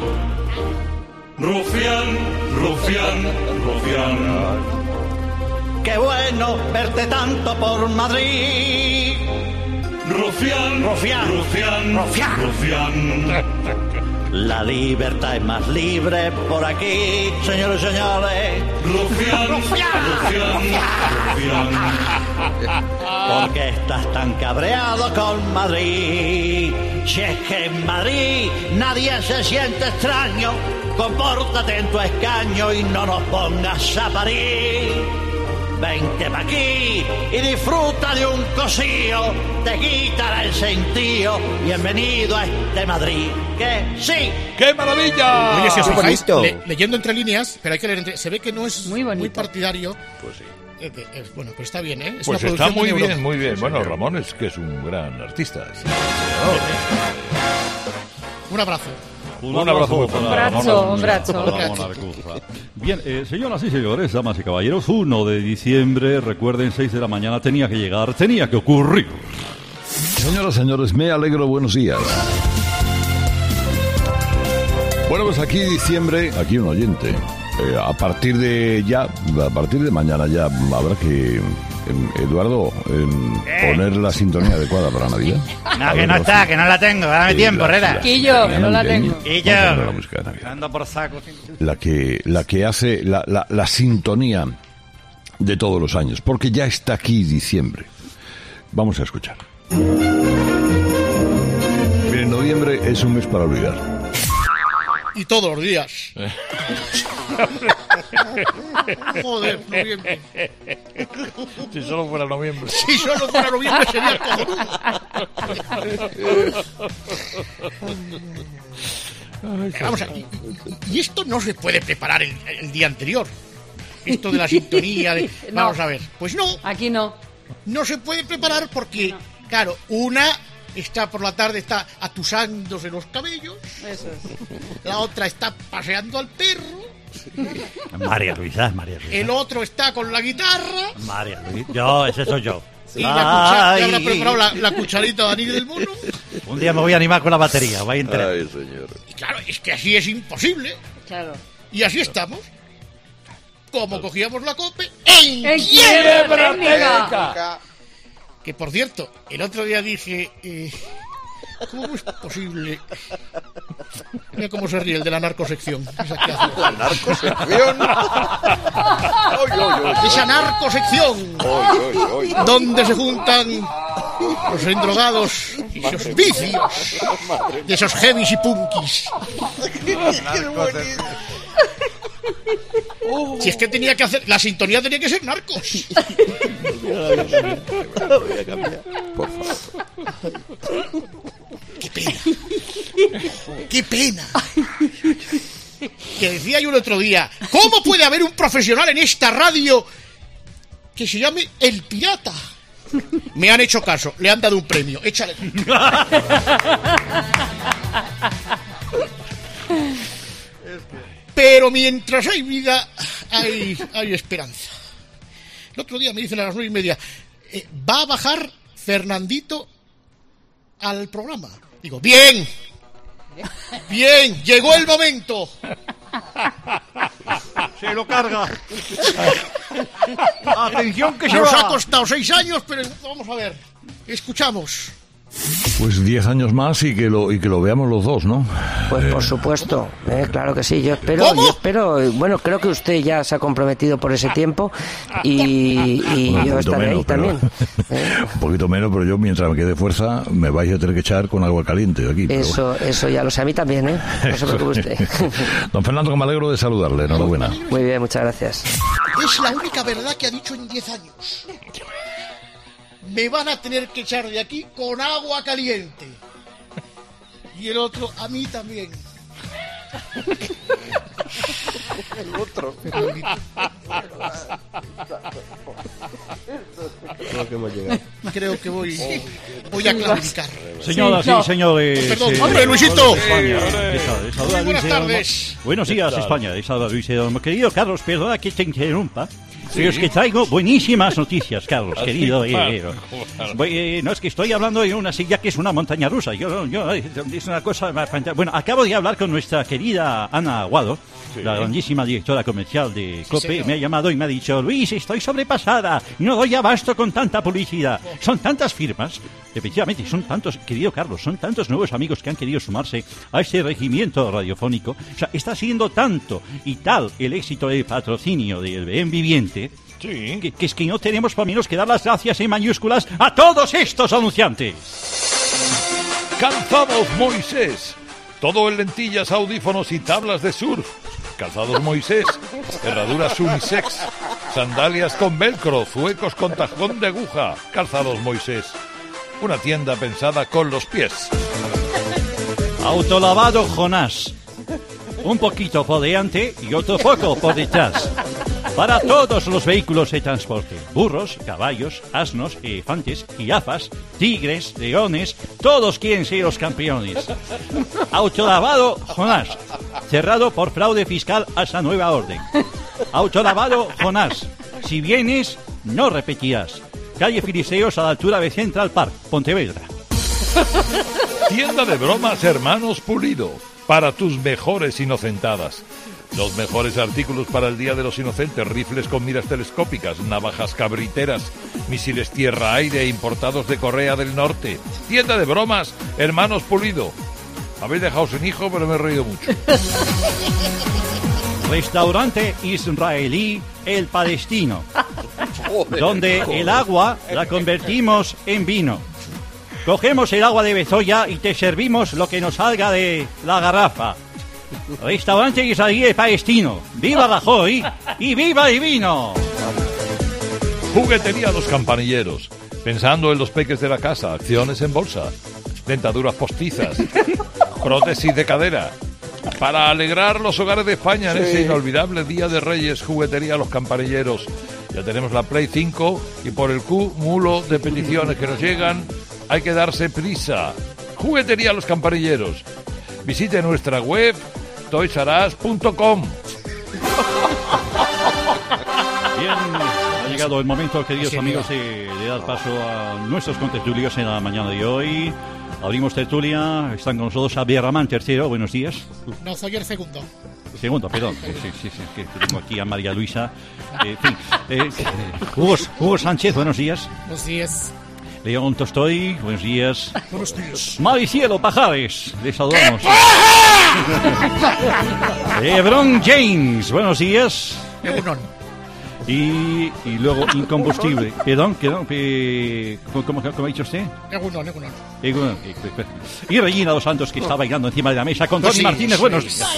S4: Rufián, rufián, rufián.
S22: Qué bueno verte tanto por Madrid.
S4: Rufián,
S22: rufián,
S4: rufián,
S22: rufián,
S4: rufián.
S22: La libertad es más libre por aquí, señores y señores.
S4: Rufián, rufián, rufián.
S22: ¿Por qué estás tan cabreado con Madrid? Si es que en Madrid nadie se siente extraño compórtate en tu escaño y no nos pongas a parir. Vente pa' aquí y disfruta de un cosío, te quitará el sentido. Bienvenido a este Madrid, que sí.
S5: ¡Qué maravilla! Oye, si os
S21: Qué
S5: fijáis,
S21: bonito.
S5: le- leyendo entre líneas, pero hay que leer entre... Se ve que no es
S20: Muy
S5: muy,
S20: bonito.
S5: partidario.
S21: Pues sí.
S5: Eh, de- eh, bueno, pero está bien, ¿eh? Es
S16: Pues
S5: una
S16: está
S5: producción
S16: muy
S5: de
S16: bien,
S5: Europa.
S16: muy bien. Bueno, Ramón es que es un gran artista. sí.
S5: Un abrazo.
S17: Un,
S16: Un abrazo muy
S17: para
S16: fuerte.
S20: Un brazo,
S17: Ramón-
S20: un brazo.
S17: para Ramón Arcuza. Bien, eh, señoras y señores, damas y caballeros, uno de diciembre, recuerden, seis de la mañana, tenía que llegar, tenía que ocurrir.
S16: Señoras y señores, me alegro, buenos días. Bueno, pues aquí diciembre, aquí un oyente. Eh, a partir de ya, a partir de mañana ya habrá que, em, Eduardo, em, poner la sintonía adecuada para Navidad.
S22: No, que no está, que no la tengo. Dame
S16: Sí,
S22: tiempo,
S16: la-
S22: Herrera.
S16: la-
S20: Quillo,
S16: la
S20: no la
S16: navideña.
S20: tengo.
S22: Quillo.
S16: Vamos a poner la música de Navidad.
S22: Ando por saco.
S16: La que, la que hace la, la, la sintonía de todos los años, porque ya está aquí diciembre. Vamos a escuchar. Miren, noviembre es un mes para olvidar.
S5: Y todos los días. Joder, noviembre.
S16: Si solo fuera noviembre.
S5: Si solo fuera noviembre sería cojonudo. Pero vamos a y, y esto no se puede preparar el, el día anterior. Esto de la sintonía de...
S20: No.
S5: Vamos a ver. Pues no,
S20: Aquí no.
S5: no se puede preparar porque, claro, una está por la tarde, está atusándose los cabellos,
S20: Eso es.
S5: la otra está paseando al perro,
S22: María Luisa, María Luisa.
S5: el otro está con la guitarra,
S22: María Luisa. Yo, ese soy yo.
S5: y la cucha-
S22: Ay.
S5: le habrá preparado la, la cucharita de Daniel del Mono.
S22: Un día me voy a animar con la batería, vais a enterar.
S16: Ay, señor.
S5: Y claro, es que así es imposible.
S20: Claro.
S5: Y así estamos. Como cogíamos la cope en
S20: ¡En
S5: quiebra
S20: quiebra técnica!
S5: Que por cierto, el otro día dije, eh, ¿cómo es posible? Mira cómo se ríe el de la narcosección. Esa que hace.
S21: La narcosección. Oy, oy, oy.
S5: Esa narcosección
S21: Oy, oy, oy.
S5: donde se juntan los endrogados y los vicios de esos heavies y punkis. Si es que tenía que hacer, la sintonía tenía que ser narcos.
S21: Voy a cambiar. Por favor.
S5: ¡Qué pena! ¡Qué pena! Que decía yo el otro día, ¿cómo puede haber un profesional en esta radio que se llame El Pirata? Me han hecho caso, le han dado un premio. Échale. Pero mientras hay vida, hay, hay esperanza. El otro día me dicen a las nueve y media, eh, va a bajar Fernandito al programa. Digo, bien, bien, llegó el momento.
S22: Se lo carga. Atención que se
S5: Nos
S22: va.
S5: ha costado seis años, pero vamos a ver, escuchamos.
S16: Pues diez años más y que lo y que lo veamos los dos, ¿no?
S6: Pues por supuesto, eh, claro que sí. Yo espero, yo espero. eh, Bueno, creo que usted ya se ha comprometido por ese tiempo y, y
S16: Bueno, un
S6: yo
S16: poquito
S6: estaré
S16: menos,
S6: ahí
S16: pero-
S6: también.
S16: Un poquito menos, pero yo mientras me quede fuerza me vais a tener que echar con agua caliente de aquí. pero
S6: Eso, eso ya lo sé a mí también, ¿eh? No se preocupe usted.
S16: Don Fernando, que me alegro de saludarle. Enhorabuena.
S6: Muy bien, muchas gracias.
S5: Es la única verdad que ha dicho en diez años. Me van a tener que echar de aquí con agua caliente. Y el otro, a mí también.
S21: El otro. Creo que hemos llegado.
S5: Creo que voy, voy a clarificar.
S17: Señoras
S5: Sí, no.
S17: y señores.
S5: Perdón,
S17: eh,
S5: hombre, Luisito.
S17: España.
S5: Sí,
S17: Esa- esa duda,
S5: Muy buenas
S17: Luis, eh,
S5: tardes.
S17: Buenos
S5: ¿Qué
S17: días,
S5: tal?
S17: España. Esa duda, Luis, eh, querido Carlos, perdona que te interrumpa.
S5: Sí.
S17: Pero es que traigo buenísimas noticias, Carlos,
S5: Así,
S17: querido. eh,
S5: claro,
S17: eh,
S5: claro.
S17: voy, eh, no, es que estoy hablando de una silla que es una montaña rusa. Yo, yo, eh, es una cosa más fantástica. Bueno, acabo de hablar con nuestra querida Ana Aguado, la grandísima directora comercial de COPE.
S5: señor.
S17: Me ha llamado y me ha dicho, Luis, estoy sobrepasada. No doy abasto con tanta publicidad. Son tantas firmas. Efectivamente, son tantos, querido Carlos, son tantos nuevos amigos que han querido sumarse a este regimiento radiofónico. O sea, está siendo tanto y tal el éxito del patrocinio del Bien Viviente. Que, que es que no tenemos por menos que dar las gracias en mayúsculas a todos estos anunciantes.
S16: Calzados Moisés. Todo en lentillas, audífonos y tablas de surf. Calzados Moisés, herraduras unisex, sandalias con velcro, zuecos con tajón de aguja. Calzados Moisés, una tienda pensada con los pies.
S22: Autolavado Jonás. Un poquito por delante y otro poco por detrás. Para todos los vehículos de transporte. Burros, caballos, asnos, elefantes, jirafas, tigres, leones. Todos quieren ser los campeones. Autolavado Jonás. Cerrado por fraude fiscal hasta nueva orden. Autolavado Jonás. Si vienes, no repetirás. Calle Filisteos a la altura de Central Park, Pontevedra.
S16: Tienda de bromas Hermanos Pulido. Para tus mejores inocentadas. Los mejores artículos para el Día de los Inocentes: rifles con miras telescópicas, navajas cabriteras, misiles tierra-aire importados de Corea del Norte. Tienda de bromas Hermanos Pulido. Habéis dejado sin hijo, pero me he reído mucho.
S22: Restaurante israelí El Palestino, donde el agua la convertimos en vino. Cogemos el agua de Bezoya y te servimos lo que nos salga de la garrafa. Restaurante israelí El Palestino. ¡Viva Rajoy! ¡Y viva el vino!
S16: Juguetería Los Campanilleros. Pensando en los peques de la casa. Acciones en bolsa. Dentaduras postizas. Prótesis de cadera. Para alegrar los hogares de España en sí. ese inolvidable Día de Reyes, Juguetería Los Campanilleros. Ya tenemos la Play cinco y por el cúmulo de peticiones que nos llegan hay que darse prisa. Juguetería Los Campanilleros. Visite nuestra web toys r us punto com.
S22: Bien, ha llegado el momento, queridos amigos, de, de dar paso a nuestros contertulios en la mañana de hoy. Abrimos tertulia, están con nosotros Javier Ramán, tercero, buenos días.
S5: No, soy el segundo.
S22: Segundo, perdón. Sí, sí, sí, que tengo aquí a María Luisa. Eh, en fin, eh, Hugo, Hugo Sánchez, buenos días.
S5: Buenos días.
S22: León Tostoy, buenos días.
S5: Buenos días.
S22: Maricielo Pajares, les saludamos. Lebron James, buenos días. Y, y luego Incombustible. Perdón, perdón, eh, ¿cómo, cómo, ¿cómo ha dicho usted?
S5: Egunon, Egunon.
S22: Egunon. Y Regina Dos Santos, que está bailando encima de la mesa con Tony sí, Martínez, sí, buenos días.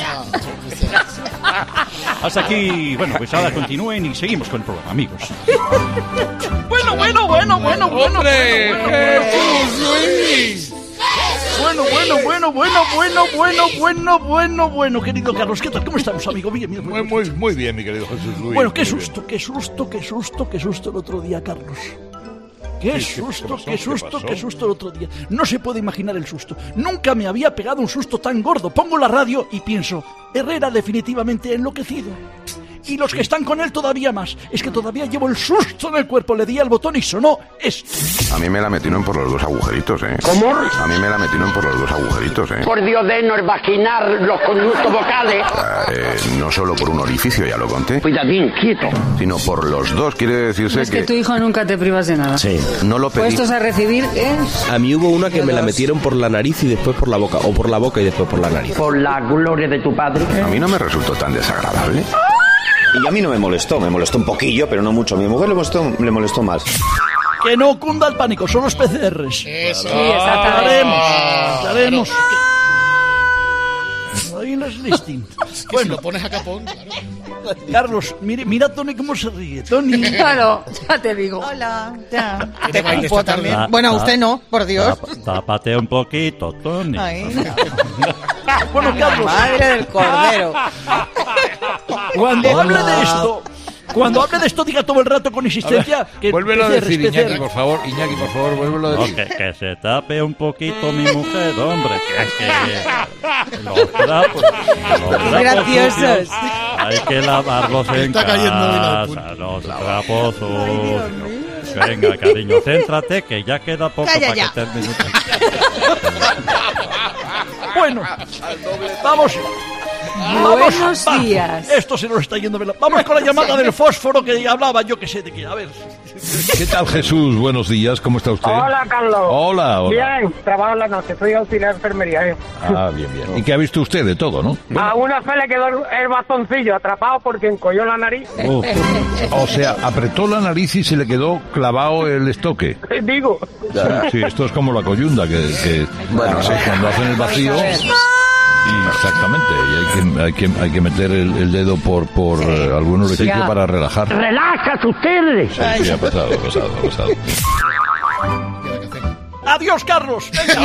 S22: Hasta aquí, bueno, pues ahora continúen y seguimos con el programa, amigos.
S12: Bueno, bueno, bueno, bueno, bueno.
S16: ¡Hombre!
S12: Bueno, Jesús Luis. Bueno, bueno, bueno, bueno, bueno, bueno, bueno, bueno, bueno, querido Carlos, ¿qué tal? ¿Cómo estamos, amigo? Bien, bien,
S16: muy, muy, muy bien, mi querido Jesús Luis.
S12: Bueno, qué susto, qué susto, qué susto, qué susto el otro día, Carlos. Qué susto, qué susto, qué susto el otro día. No se puede imaginar el susto. Nunca me había pegado un susto tan gordo. Pongo la radio y pienso, Herrera definitivamente enloquecido. Y los que están con él todavía más. Es que todavía llevo el susto en el cuerpo. Le di al botón y sonó esto.
S10: A mí me la metieron por los dos agujeritos, ¿eh?
S11: ¿Cómo?
S10: A mí me la metieron por los dos agujeritos, ¿eh?
S11: Por Dios de no vaginar los conductos vocales.
S10: Eh, no solo por un orificio, ya lo conté.
S11: Cuidadín, quieto.
S10: Sino por los dos, quiere decirse
S20: es
S10: que...
S20: que tu hijo nunca te privas de nada.
S10: Sí. No lo pedí.
S20: Puestos a recibir, ¿eh?
S21: A mí hubo una que me la metieron por la nariz y después por la boca. O por la boca y después por la nariz.
S11: Por la gloria de tu padre.
S10: A mí no me resultó tan desagradable.
S23: Y a mí no me molestó, me molestó un poquillo, pero no mucho. A mi mujer le molestó, le molestó más.
S12: Que no cunda el pánico, son los P C Rs.
S5: Eso.
S12: Sí, estaremos, estaremos. Ahí las listing.
S5: Es que bueno, si lo pones a capón, claro.
S12: Carlos, mira, mira a Tony cómo se ríe. Tony.
S20: Claro, ya te digo.
S24: Hola, ya.
S5: Te cupo
S24: también. Ta, bueno, usted no, por Dios.
S22: Tápate un poquito, Tony.
S24: Ay.
S12: Bueno, Carlos.
S24: Madre del cordero.
S12: Cuando hable de esto, cuando hable de esto, diga todo el rato con insistencia que
S16: vuélvelo a decir, Iñaki, por favor. Iñaki, por favor, vuélvelo a decir.
S22: No, que, que se tape un poquito mi mujer, hombre. Que, que los trapos, los trapos
S24: graciosos.
S22: Hay que lavarlos en
S5: Está
S22: casa, los trapos sucios. Venga, cariño, céntrate, que ya queda poco
S24: Calla
S22: para
S24: ya.
S22: que termine.
S12: Bueno, vamos.
S20: Buenos
S12: vamos,
S20: días.
S12: Esto se nos está yendo. Vamos con la llamada del fósforo que hablaba yo que sé de qué. A ver.
S16: ¿Qué tal, Jesús? Buenos días, ¿cómo está usted?
S11: Hola, Carlos.
S16: Hola, hola.
S11: Bien, trabajo en la noche, soy auxiliar de enfermería. ¿eh?
S16: Ah, bien, bien. ¿Y qué ha visto usted de todo, no?
S11: A una se le quedó el bastoncillo atrapado porque encolló la nariz.
S16: Uf. O sea, apretó la nariz y se le quedó clavado el estoque.
S11: Digo.
S16: Sí, esto es como la coyunda, que, que bueno, sí, cuando hacen el vacío... que, hay que, hay que meter el, el dedo por, por eh, algún orificio
S24: Ya.
S16: para relajar.
S24: ¡Relájate ustedes!
S16: Sí, sí, ha pasado, ha pasado, ha pasado.
S12: Adiós, Carlos. Venga,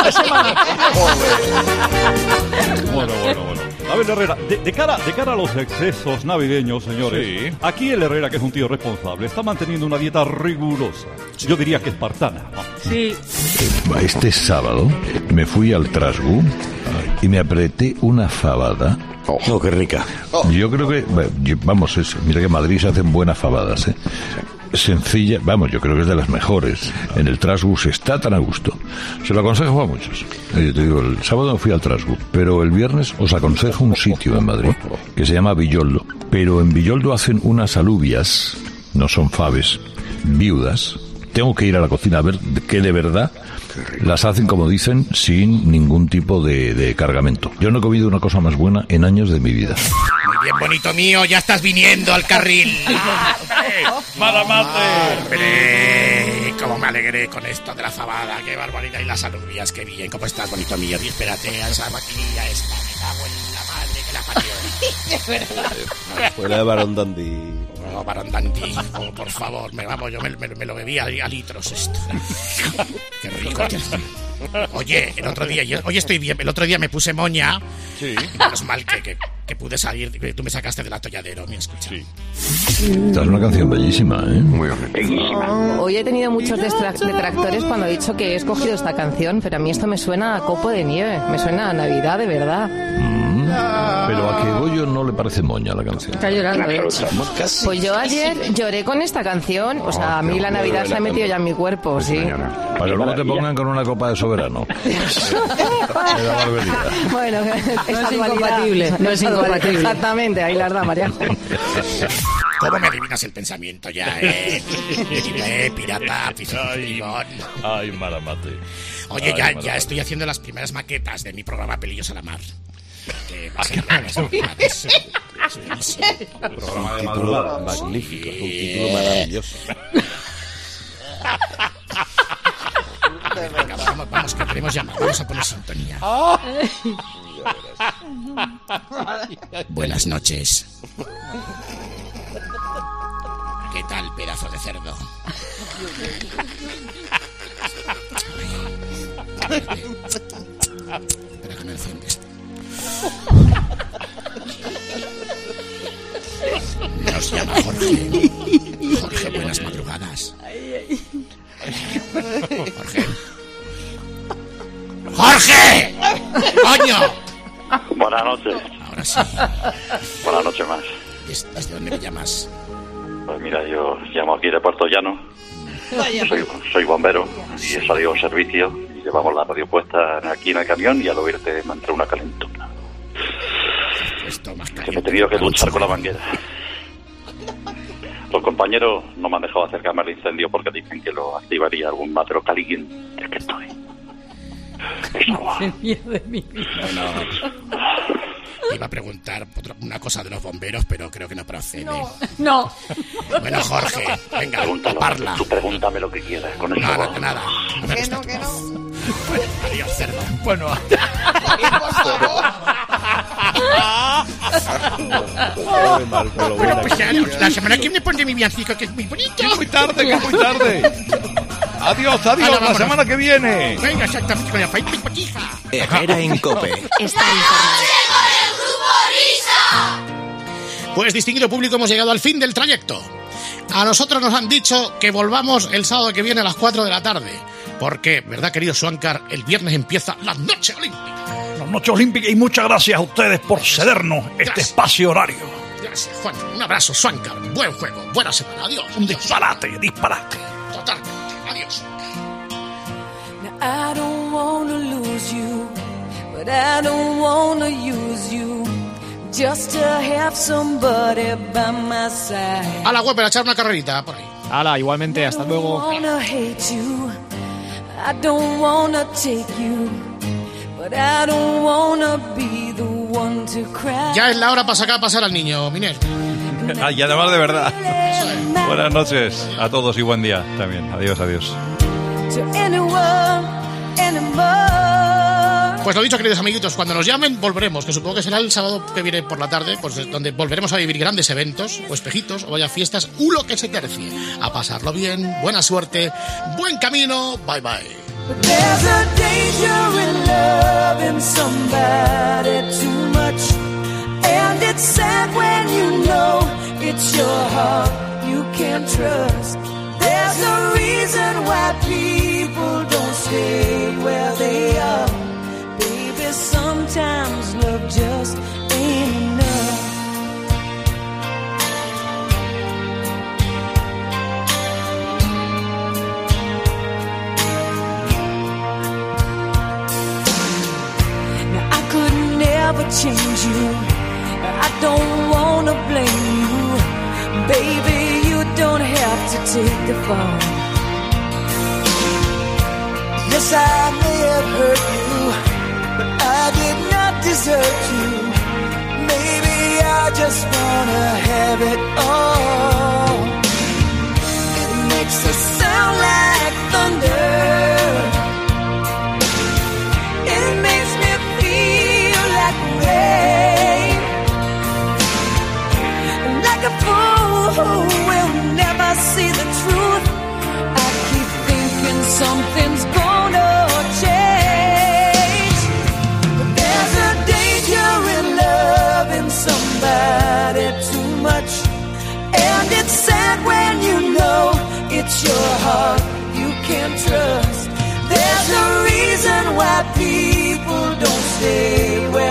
S17: Bueno, bueno, bueno. A ver, Herrera, de, de cara, de cara a los excesos navideños, señores,
S14: Sí.
S17: aquí el Herrera, que es un tío responsable, está manteniendo una dieta rigurosa. Yo diría que espartana. ¿no?
S24: Sí.
S16: Este sábado me fui al Trasgu y me apreté una fabada.
S23: Oh, qué rica.
S16: Yo creo que, vamos, es, mira que en Madrid se hacen buenas fabadas, ¿eh? Sencilla, vamos, yo creo que es de las mejores. En el Trasgu se está tan a gusto. Se lo aconsejo a muchos. Yo te digo, el sábado me fui al Trasgu, pero el viernes os aconsejo un sitio en Madrid que se llama Villoldo. Pero en Villoldo hacen unas alubias, no son faves, viudas. Tengo que ir a la cocina a ver que de verdad las hacen, como dicen, sin ningún tipo de, de cargamento. Yo no he comido una cosa más buena en años de mi vida.
S5: Muy bien, bonito mío, ya estás viniendo al carril.
S17: ¡Malamate!
S5: ¡Hombre! ¡Cómo me alegré con esto de la fabada! ¡Qué barbaridad! Y las alubias, qué bien. ¿Cómo estás, bonito mío? Y espérate a esa maquinilla esta. Me cago en la madre que la parió.
S24: Es verdad.
S21: Fuera de Barón Dandy.
S5: Oh, Barón Dandy, oh, por favor. Me, vamos, yo me, me, me lo bebí a, a litros esto. ¡Qué rico! Oye, el otro día, yo, hoy estoy bien. El otro día me puse moña. Sí. Menos mal que, que, que pude salir. Que tú me sacaste del atolladero, me escuchas. Sí.
S16: Esta es una canción bellísima, ¿eh?
S10: Muy bien.
S24: Oh, hoy he tenido muchos destra- detractores cuando he dicho que he escogido esta canción, pero a mí esto me suena a copo de nieve, me suena a Navidad de verdad.
S16: Mm, pero a que Goyo no le parece moña la canción.
S24: Está llorando, ¿eh? Pues yo ayer lloré con esta canción, o sea, a mí la Navidad se ha metido ya en mi cuerpo, sí.
S16: Para que luego te pongan con una copa de soberano. De la barbería.
S24: Bueno,
S20: No es incompatible, no es incompatible.
S24: Exactamente, ahí las da María.
S5: ¿Cómo me adivinas el pensamiento ya, eh? eh pirata,
S17: Ay, ay, Malamate.
S5: Oye,
S17: Ay,
S5: ya,
S17: Malamate.
S5: ya estoy haciendo las primeras maquetas de mi programa Pelillos a la Mar. Que va a ser es buenísimo.
S21: Programa de madrugada. Magnífico, es un título maravilloso.
S5: Venga, vamos, vamos, que tenemos llamada. Vamos a poner sintonía. Buenas noches. ¿Qué tal, pedazo de cerdo? Espera que me enciendes. Nos llama Jorge. Jorge, buenas madrugadas. Jorge. ¡Jorge! ¡Coño!
S3: Buenas noches.
S5: Ahora sí.
S3: Buenas noches más.
S5: ¿Desde dónde me llamas?
S3: Pues mira, yo llamo aquí de Puerto Llano. Soy, soy bombero y he salido al servicio y llevamos la radio puesta aquí en el camión y al oírte me entró una calentona. Que me he tenido que duchar con la manguera. Los compañeros no me han dejado acercarme al incendio porque dicen que lo activaría algún matero caliente. Es que estoy.
S20: Qué miedo de mi vida.
S5: Iba a preguntar otra- una cosa de los bomberos, pero creo que no procede.
S20: No.
S5: Bueno, Jorge, venga,
S3: Pregúntalo,
S5: parla.
S3: tú pregúntame lo que quieras con eso.
S5: Nada, nada. No me gusta tu voz. Bueno, adiós, cerdo. Bueno. Bueno, pues ya, la semana que viene pondré mi villancico, que es muy bonito.
S14: Que es muy tarde, que es muy tarde. Adiós, adiós,
S5: Hala,
S14: la
S5: vámonos.
S14: semana que viene.
S5: Venga, exactamente, con la faita y potija.
S1: Herrera en Cope.
S15: Está informado.
S5: Pues, distinguido público, hemos llegado al fin del trayecto. A nosotros nos han dicho que volvamos el sábado que viene a las cuatro de la tarde. Porque, ¿verdad, querido Suancar? El viernes empieza la Noche Olímpica.
S12: La Noche Olímpica, y muchas gracias a ustedes por cedernos este
S5: Gracias.
S12: espacio horario.
S5: Gracias, Juan. Un abrazo, Suancar. Buen juego. Buena semana. Adiós.
S12: Un disparate, disparate.
S5: Totalmente. Adiós.
S4: I don't wanna lose you, but I don't wanna use you just to have somebody by my side.
S5: A la web para echar una carrerita por ahí.
S7: Hala, igualmente, hasta
S4: I
S7: luego.
S4: don't wanna hate you, I don't wanna take you, but I don't wanna be the one to cry.
S5: Ya es la hora para sacar a pasar al niño, Miner.
S14: Ah, y además de verdad. Buenas noches a todos y buen día también. Adiós, adiós.
S4: To anyone anymore.
S5: Pues lo dicho, queridos amiguitos, cuando nos llamen volveremos, que supongo que será el sábado que viene por la tarde, pues donde volveremos a vivir grandes eventos, o espejitos, o vaya fiestas, u lo que se tercie. A pasarlo bien, buena suerte, buen camino, bye bye.
S4: But there's a danger in loving somebody too much, and it's sad when you know it's your heart you can't trust. There's a reason why people don't stay where they are. Baby, sometimes love just ain't enough. Now I could never change you, I don't wanna blame you. Baby, you don't have to take the fall. Yes, I may have hurt you, but I did not desert you. Maybe I just wanna have it all. It makes us sound like thunder. It makes me feel like rain. Like a fool who will never see the truth. I keep thinking something's gonna change. But there's a danger in loving somebody too much, and it's sad when you know it's your heart you can't trust. There's a reason why people don't stay where